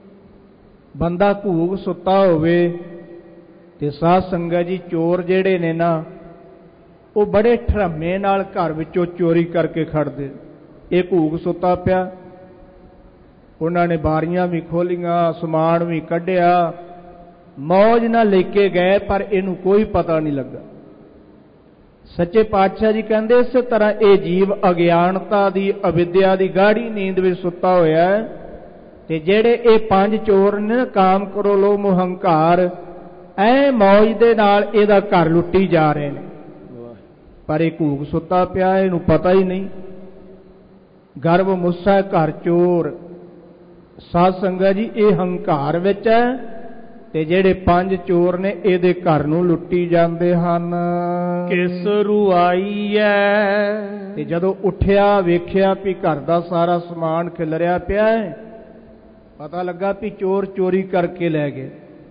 ਬੰਦਾ ਘੂਕ ਸੁੱਤਾ ਹੋਵੇ ਤੇ ਸਾਧ ਸੰਗਤ ਜੀ ਚੋਰ ਜਿਹੜੇ ਨੇ ਨਾ, ਉਹ ਬੜੇ ਠਰਮੇ ਨਾਲ ਘਰ ਵਿੱਚੋਂ ਚੋਰੀ ਕਰਕੇ ਖੜਦੇ। ਇਹ ਘੂਕ ਸੁੱਤਾ ਪਿਆ, ਉਹਨਾਂ ਨੇ ਬਾਰੀਆਂ ਵੀ ਖੋਲੀਆਂ, ਸਮਾਨ ਵੀ ਕੱਢਿਆ, ਮੌਜ ਨਾਲ ਲੈ ਕੇ ਗਏ, ਪਰ ਇਹਨੂੰ ਕੋਈ ਪਤਾ ਨਹੀਂ ਲੱਗਾ। ਸੱਚੇ ਪਾਤਸ਼ਾਹ ਜੀ ਕਹਿੰਦੇ, ਇਸੇ ਤਰ੍ਹਾਂ ਇਹ ਜੀਵ ਅਗਿਆਨਤਾ ਦੀ, ਅਵਿਦਿਆ ਦੀ ਗਾੜੀ ਨੀਂਦ ਵਿੱਚ ਸੁੱਤਾ ਹੋਇਆ ਹੈ, ਤੇ ਜਿਹੜੇ ਇਹ ਪੰਜ ਚੋਰ ਨੇ, ਕਾਮ ਕ੍ਰੋਧ ਲੋਭ ਮੋਹ ਹੰਕਾਰ, ਐ ਮੌਜ ਦੇ ਨਾਲ ਇਹਦਾ ਘਰ ਲੁੱਟੀ ਜਾ ਰਹੇ ਨੇ, ਪਰ ਇਹ ਘੂਕ ਸੁੱਤਾ ਪਿਆ, ਇਹਨੂੰ ਪਤਾ ਹੀ ਨਹੀਂ। ਗਰਭ ਮੁੱਸਾ ਘਰ ਚੋਰ। ਸਾਧ ਸੰਗਤ ਜੀ ਇਹ ਹੰਕਾਰ ਵਿੱਚ ਹੈ, ਤੇ ਜਿਹੜੇ ਪੰਜ ਚੋਰ ਨੇ ਇਹਦੇ ਘਰ ਨੂੰ ਲੁੱਟੀ ਜਾਂਦੇ ਹਨ। ਕਿਸ ਰੁਆਈ ਐ। ਤੇ ਜਦੋਂ ਉੱਠਿਆ ਵੇਖਿਆ ਵੀ ਘਰ ਦਾ ਸਾਰਾ ਸਮਾਨ ਖਿਲਰਿਆ ਪਿਆ ਹੈ, ਪਤਾ ਲੱਗਾ ਵੀ ਚੋਰ ਚੋਰੀ ਕਰਕੇ ਲੈ ਗਏ।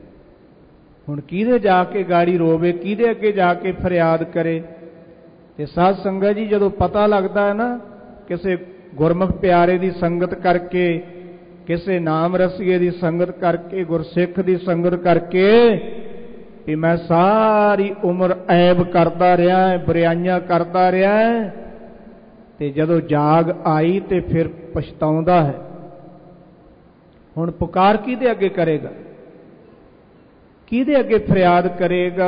ਹੁਣ ਕਿਹਦੇ ਜਾ ਕੇ ਗਾੜੀ ਰੋਵੇ, ਕਿਹਦੇ ਅੱਗੇ ਜਾ ਕੇ ਫਰਿਆਦ ਕਰੇ। ਤੇ ਸਾਧ ਸੰਗਤ ਜੀ ਜਦੋਂ ਪਤਾ ਲੱਗਦਾ ਹੈ ਨਾ, ਕਿਸੇ ਗੁਰਮੁਖ ਪਿਆਰੇ ਦੀ ਸੰਗਤ ਕਰਕੇ, ਕਿਸੇ ਨਾਮ ਰਸੀਏ ਦੀ ਸੰਗਤ ਕਰਕੇ, ਗੁਰਸਿੱਖ ਦੀ ਸੰਗਤ ਕਰਕੇ, ਵੀ ਮੈਂ ਸਾਰੀ ਉਮਰ ਐਬ ਕਰਦਾ ਰਿਹਾ, ਬੁਰਾਈਆਂ ਕਰਦਾ ਰਿਹਾ, ਤੇ ਜਦੋਂ ਜਾਗ ਆਈ ਤੇ ਫਿਰ ਪਛਤਾਉਂਦਾ ਹੈ। ਹੁਣ ਪੁਕਾਰ ਕਿਹਦੇ ਅੱਗੇ ਕਰੇਗਾ, ਕਿਹਦੇ ਅੱਗੇ ਫਰਿਆਦ ਕਰੇਗਾ।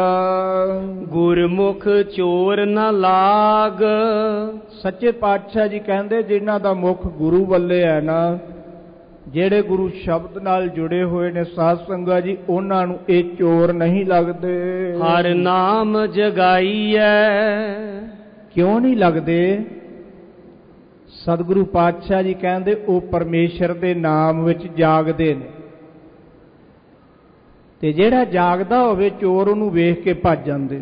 ਗੁਰਮੁਖ ਚੋਰ ਨਾ ਲਾਗ। ਸੱਚੇ ਪਾਤਸ਼ਾਹ ਜੀ ਕਹਿੰਦੇ, ਜਿਨ੍ਹਾਂ ਦਾ ਮੁਖ ਗੁਰੂ ਵੱਲੇ ਹੈ ਨਾ, ਜਿਹੜੇ ਗੁਰੂ ਸ਼ਬਦ ਨਾਲ ਜੁੜੇ ਹੋਏ ਨੇ ਸਾਧ ਸੰਗਤ ਜੀ, ਉਹਨਾਂ ਨੂੰ ਇਹ ਚੋਰ ਨਹੀਂ ਲੱਗਦੇ। ਹਰ ਨਾਮ ਜਗਾਈਐ। ਕਿਉਂ ਨਹੀਂ ਲੱਗਦੇ? ਸਤਿਗੁਰੂ ਪਾਤਸ਼ਾਹ ਜੀ ਕਹਿੰਦੇ, ਉਹ ਪਰਮੇਸ਼ਰ ਦੇ ਨਾਮ ਵਿੱਚ ਜਾਗਦੇ ਨੇ, ਤੇ ਜਿਹੜਾ ਜਾਗਦਾ ਹੋਵੇ ਚੋਰ ਉਹਨੂੰ ਵੇਖ ਕੇ ਭੱਜ ਜਾਂਦੇ।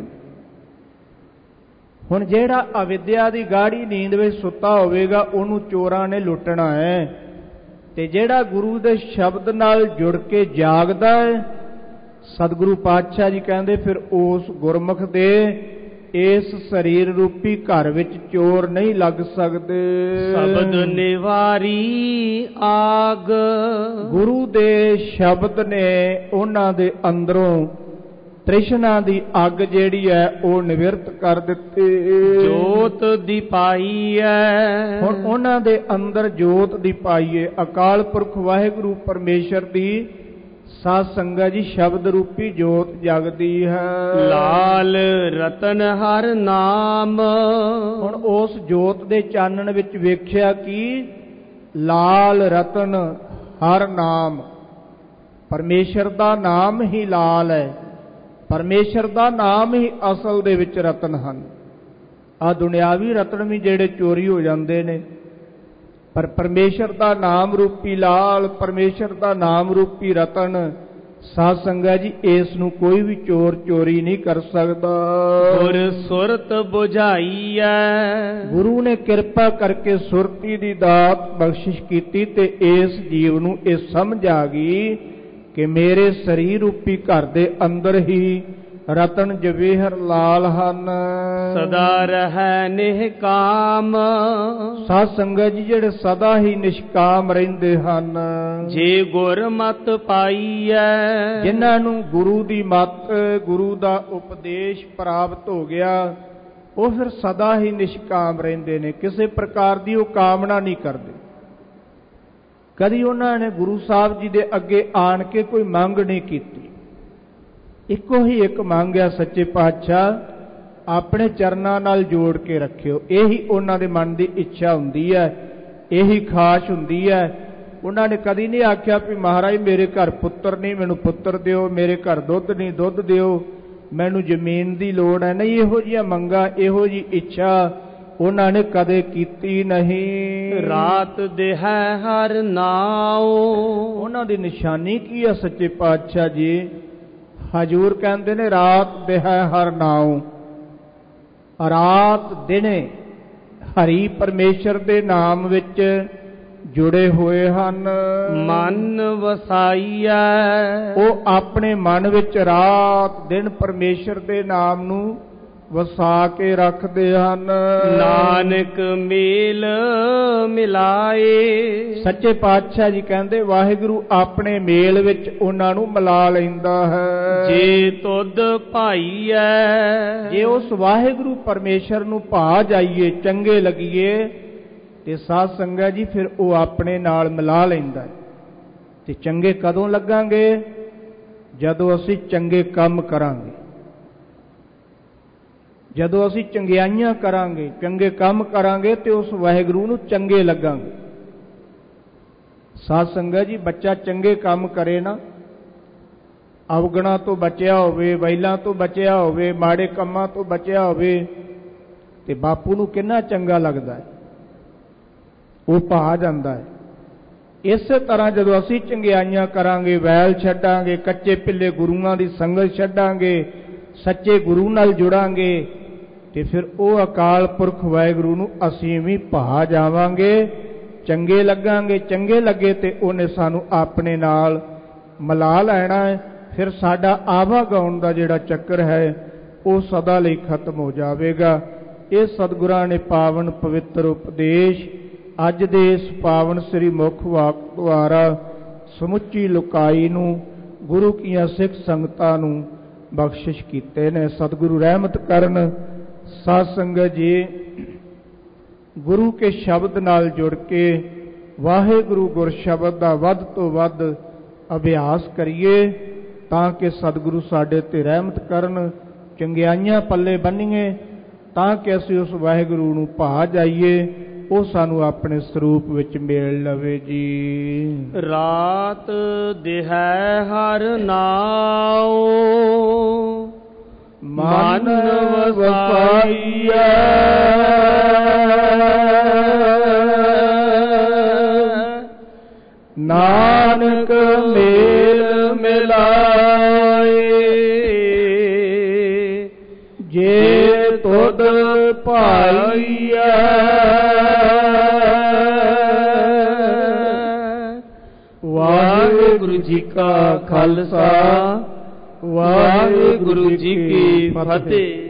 ਹੁਣ ਜਿਹੜਾ ਅਵਿਦਿਆ ਦੀ ਗਾੜੀ ਨੀਂਦ ਵਿੱਚ ਸੁੱਤਾ ਹੋਵੇਗਾ, ਉਹਨੂੰ ਚੋਰਾਂ ਨੇ ਲੁੱਟਣਾ ਹੈ, ਤੇ ਜਿਹੜਾ ਗੁਰੂ ਦੇ ਸ਼ਬਦ ਨਾਲ ਜੁੜ ਕੇ ਜਾਗਦਾ ਹੈ, ਸਤਿਗੁਰੂ ਪਾਤਸ਼ਾਹ ਜੀ ਕਹਿੰਦੇ, ਫਿਰ ਉਸ ਗੁਰਮੁਖ ਦੇ ਇਸ ਸਰੀਰ ਰੂਪੀ ਘਰ ਵਿੱਚ ਚੋਰ ਨਹੀਂ ਲੱਗ ਸਕਦੇ। ਸ਼ਬਦ ਨਿਵਾਰੀ ਆਗ। ਗੁਰੂ ਦੇ ਸ਼ਬਦ ਨੇ ਉਹਨਾਂ ਦੇ ਅੰਦਰੋਂ ਤ੍ਰਿਸ਼ਨਾ ਦੀ ਅੱਗ ਜਿਹੜੀ ਹੈ ਉਹ ਨਿਵਰਤ ਕਰ ਦਿੱਤੀ। ਜੋਤ ਦੀ ਪਾਈ ਹੈ। ਹੁਣ ਉਹਨਾਂ ਦੇ ਅੰਦਰ ਜੋਤ ਦੀ ਪਾਈਏ। ਅਕਾਲ ਪੁਰਖ ਵਾਹਿਗੁਰੂ ਪਰਮੇਸ਼ਰ ਦੀ ਸਾਧ ਸੰਗਤ ਜੀ ਸ਼ਬਦ ਰੂਪੀ ਜੋਤ ਜਗਦੀ ਹੈ। ਲਾਲ ਰਤਨ ਹਰ ਨਾਮ। ਹੁਣ ਉਸ ਜੋਤ ਦੇ ਚਾਨਣ ਵਿੱਚ ਵੇਖਿਆ ਕਿ ਲਾਲ ਰਤਨ ਹਰ ਨਾਮ, ਪਰਮੇਸ਼ਰ ਦਾ ਨਾਮ ਹੀ ਲਾਲ ਹੈ, ਪਰਮੇਸ਼ਰ ਦਾ ਨਾਮ ਹੀ ਅਸਲ ਦੇ ਵਿੱਚ ਰਤਨ ਹਨ। ਆ ਦੁਨਿਆਵੀ ਰਤਨ ਵੀ ਜਿਹੜੇ ਚੋਰੀ ਹੋ ਜਾਂਦੇ ਨੇ, ਪਰ ਪਰਮੇਸ਼ਰ ਦਾ ਨਾਮ ਰੂਪੀ ਲਾਲ, ਪਰਮੇਸ਼ਰ ਦਾ ਨਾਮ ਰੂਪੀ ਰਤਨ, ਸਾਧ ਸੰਗਤ ਜੀ ਇਸ ਨੂੰ ਕੋਈ ਵੀ ਚੋਰ ਚੋਰੀ ਨਹੀਂ ਕਰ ਸਕਦਾ। ਗੁਰ ਸੁਰਤ ਬੁਝਾਈ ਹੈ। ਗੁਰੂ ਨੇ ਕਿਰਪਾ ਕਰਕੇ ਸੁਰਤੀ ਦੀ ਦਾਤ ਬਖਸ਼ਿਸ਼ ਕੀਤੀ ਤੇ ਇਸ ਜੀਵ ਨੂੰ ਇਹ ਸਮਝ ਆ ਗਈ ਕਿ ਮੇਰੇ ਸਰੀਰ ਰੂਪੀ ਘਰ ਦੇ ਅੰਦਰ ਹੀ ਰਤਨ ਜਵੇਹਰ ਲਾਲ ਹਨ। ਸਦਾ ਰਹਿ ਨਿਹਕਾਮ। ਸਾਧ ਸੰਗਤ ਜੀ ਜਿਹੜੇ ਸਦਾ ਹੀ ਨਿਸ਼ਕਾਮ ਰਹਿੰਦੇ ਹਨ। ਜੇ ਗੁਰ ਮਤ ਪਾਈਐ। ਜਿਨ੍ਹਾਂ ਨੂੰ ਗੁਰੂ ਦੀ ਮਤ, ਗੁਰੂ ਦਾ ਉਪਦੇਸ਼ ਪ੍ਰਾਪਤ ਹੋ ਗਿਆ, ਉਹ ਫਿਰ ਸਦਾ ਹੀ ਨਿਸ਼ਕਾਮ ਰਹਿੰਦੇ ਨੇ, ਕਿਸੇ ਪ੍ਰਕਾਰ ਦੀ ਉਹ ਕਾਮਨਾ ਨਹੀਂ ਕਰਦੇ। ਕਦੀ ਉਹਨਾਂ ਨੇ ਗੁਰੂ ਸਾਹਿਬ ਜੀ ਦੇ ਅੱਗੇ ਆਣ ਕੇ ਕੋਈ ਮੰਗ ਨਹੀਂ ਕੀਤੀ। ਇੱਕੋ ਹੀ ਇੱਕ ਮੰਗ ਹੈ, ਸੱਚੇ ਪਾਤਸ਼ਾਹ ਆਪਣੇ ਚਰਨਾਂ ਨਾਲ ਜੋੜ ਕੇ ਰੱਖਿਓ। ਇਹੀ ਉਹਨਾਂ ਦੇ ਮਨ ਦੀ ਇੱਛਾ ਹੁੰਦੀ ਹੈ, ਇਹੀ ਖਾਸ਼ ਹੁੰਦੀ ਹੈ। ਉਹਨਾਂ ਨੇ ਕਦੀ ਨਹੀਂ ਆਖਿਆ ਵੀ ਮਹਾਰਾਜ ਮੇਰੇ ਘਰ ਪੁੱਤਰ ਨਹੀਂ, ਮੈਨੂੰ ਪੁੱਤਰ ਦਿਓ, ਮੇਰੇ ਘਰ ਦੁੱਧ ਨਹੀਂ, ਦੁੱਧ ਦਿਓ, ਮੈਨੂੰ ਜ਼ਮੀਨ ਦੀ ਲੋੜ ਹੈ। ਨਹੀਂ, ਇਹੋ ਜਿਹੀਆਂ ਮੰਗਾਂ, ਇਹੋ ਜਿਹੀ ਇੱਛਾ ਉਹਨਾਂ ਨੇ ਕਦੇ ਕੀਤੀ ਨਹੀਂ। ਰਾਤ ਦਿਹੈ ਹਰ ਨਾਉ, ਉਹਨਾਂ ਦੀ ਨਿਸ਼ਾਨੀ ਕੀ ਹੈ ਸੱਚੇ ਪਾਤਸ਼ਾਹ ਜੀ? ਹਜ਼ੂਰ ਕਹਿੰਦੇ ਨੇ ਰਾਤ ਦਿਹੈ ਹਰ ਨਾਉ, ਰਾਤ ਦਿਨੇ ਹਰੀ ਪਰਮੇਸ਼ਰ ਦੇ ਨਾਮ ਵਿੱਚ ਜੁੜੇ ਹੋਏ ਹਨ। ਮਨ ਵਸਾਈਐ, ਉਹ ਆਪਣੇ ਮਨ ਵਿੱਚ ਰਾਤ ਦਿਨ ਪਰਮੇਸ਼ਰ ਦੇ ਨਾਮ ਨੂੰ ਵਸਾ ਕੇ ਰੱਖਦੇ ਹਨ। ਨਾਨਕ ਮੇਲ ਮਿਲਾਏ, ਸੱਚੇ ਪਾਤਸ਼ਾਹ ਜੀ ਕਹਿੰਦੇ ਵਾਹਿਗੁਰੂ ਆਪਣੇ ਮੇਲ ਵਿੱਚ ਉਹਨਾਂ ਨੂੰ ਮਿਲਾ ਲੈਂਦਾ ਹੈ। ਜੇ ਤੁਧ ਭਾਈਐ, ਜੇ ਉਸ ਵਾਹਿਗੁਰੂ ਪਰਮੇਸ਼ਰ ਨੂੰ ਭਾ ਜਾਈਏ, ਚੰਗੇ ਲੱਗੀਏ, ਤੇ ਸਾਧ ਸੰਗਤ ਜੀ ਫਿਰ ਉਹ ਆਪਣੇ ਨਾਲ ਮਿਲਾ ਲੈਂਦਾ ਹੈ। ਤੇ ਚੰਗੇ ਕਦੋਂ ਲੱਗਾਂਗੇ? ਜਦੋਂ ਅਸੀਂ ਚੰਗੇ ਕੰਮ ਕਰਾਂਗੇ, ਜਦੋਂ ਅਸੀਂ ਚੰਗਿਆਈਆਂ ਕਰਾਂਗੇ, ਚੰਗੇ ਕੰਮ ਕਰਾਂਗੇ ਤੇ ਉਸ ਵਾਹਿਗੁਰੂ ਨੂੰ ਚੰਗੇ ਲੱਗਾਂਗੇ। ਸਾਧ ਸੰਗਤ ਜੀ, ਬੱਚਾ ਚੰਗੇ ਕੰਮ ਕਰੇ ਨਾ, ਅਵਗੁਣਾਂ ਤੋਂ ਬਚਿਆ ਹੋਵੇ, ਵੈਲਾਂ ਤੋਂ ਬਚਿਆ ਹੋਵੇ, ਮਾੜੇ ਕੰਮਾਂ ਤੋਂ ਬਚਿਆ ਹੋਵੇ, ਤੇ ਬਾਪੂ ਨੂੰ ਕਿੰਨਾ ਚੰਗਾ ਲੱਗਦਾ ਹੈ, ਉਹ ਭਾ ਜਾਂਦਾ ਹੈ। ਇਸੇ ਤਰ੍ਹਾਂ ਜਦੋਂ ਅਸੀਂ ਚੰਗਿਆਈਆਂ ਕਰਾਂਗੇ, ਵੈਲ ਛੱਡਾਂਗੇ, ਕੱਚੇ ਪਿੱਲੇ ਗੁਰੂਆਂ ਦੀ ਸੰਗਤ ਛੱਡਾਂਗੇ, ਸੱਚੇ ਗੁਰੂ ਨਾਲ ਜੁੜਾਂਗੇ, ਤੇ ਫਿਰ ਉਹ ਅਕਾਲ ਪੁਰਖ ਵਾਹਿਗੁਰੂ ਨੂੰ ਅਸੀਂ ਵੀ ਭਾ ਜਾਵਾਂਗੇ, ਚੰਗੇ ਲੱਗਾਂਗੇ। ਚੰਗੇ ਲੱਗੇ ਤੇ ਉਹਨੇ ਸਾਨੂੰ ਆਪਣੇ ਨਾਲ ਮਿਲਾ ਲੈਣਾ ਹੈ। ਫਿਰ ਸਾਡਾ ਆਵਾਗਾਉਣ ਦਾ ਜਿਹੜਾ ਚੱਕਰ ਹੈ ਉਹ ਸਦਾ ਲਈ ਖਤਮ ਹੋ ਜਾਵੇਗਾ। ਇਹ ਸਤਿਗੁਰਾਂ ਨੇ ਪਾਵਨ ਪਵਿੱਤਰ ਉਪਦੇਸ਼ ਅੱਜ ਦੇ ਇਸ ਪਾਵਨ ਸ੍ਰੀ ਮੁਖ ਵਾਕ ਦੁਆਰਾ ਸਮੁੱਚੀ ਲੋਕਾਈ ਨੂੰ, ਗੁਰੂ ਕੀਆਂ ਸਿੱਖ ਸੰਗਤਾਂ ਨੂੰ ਬਖਸ਼ਿਸ਼ ਕੀਤੇ ਨੇ। ਸਤਿਗੁਰੂ ਰਹਿਮਤ ਕਰਨ। ਸਾਧ ਸੰਗਤ ਜੀ, ਗੁਰੂ ਕੇ ਸ਼ਬਦ ਨਾਲ ਜੁੜ ਕੇ ਵਾਹਿਗੁਰੂ ਗੁਰ ਸ਼ਬਦ ਦਾ ਵੱਧ ਤੋਂ ਵੱਧ ਅਭਿਆਸ ਕਰੀਏ, ਤਾਂ ਕਿ ਸਤਿਗੁਰੂ ਸਾਡੇ ਤੇ ਰਹਿਮਤ ਕਰਨ, ਚੰਗਿਆਈਆਂ ਪੱਲੇ ਬੰਨੀਏ, ਤਾਂ ਕਿ ਅਸੀਂ ਉਸ ਵਾਹਿਗੁਰੂ ਨੂੰ ਭਾ ਜਾਈਏ, ਉਹ ਸਾਨੂੰ ਆਪਣੇ ਸਰੂਪ ਵਿੱਚ ਮੇਲ ਲਵੇ ਜੀ। ਰਾਤ ਦਿਹੈ ਹਰ ਨਾਉ, ਮਨ ਵਸਾਈਐ, ਨਾਨਕ ਮੇਲ ਮਿਲਾਏ, ਜੇ ਤੁਧ ਭਾਈਐ। ਵਾਹਿਗੁਰੂ ਜੀ ਕਾ ਖਾਲਸਾ, ਵਾਹਿਗੁਰੂ ਜੀ ਕੀ ਫਤਿਹ।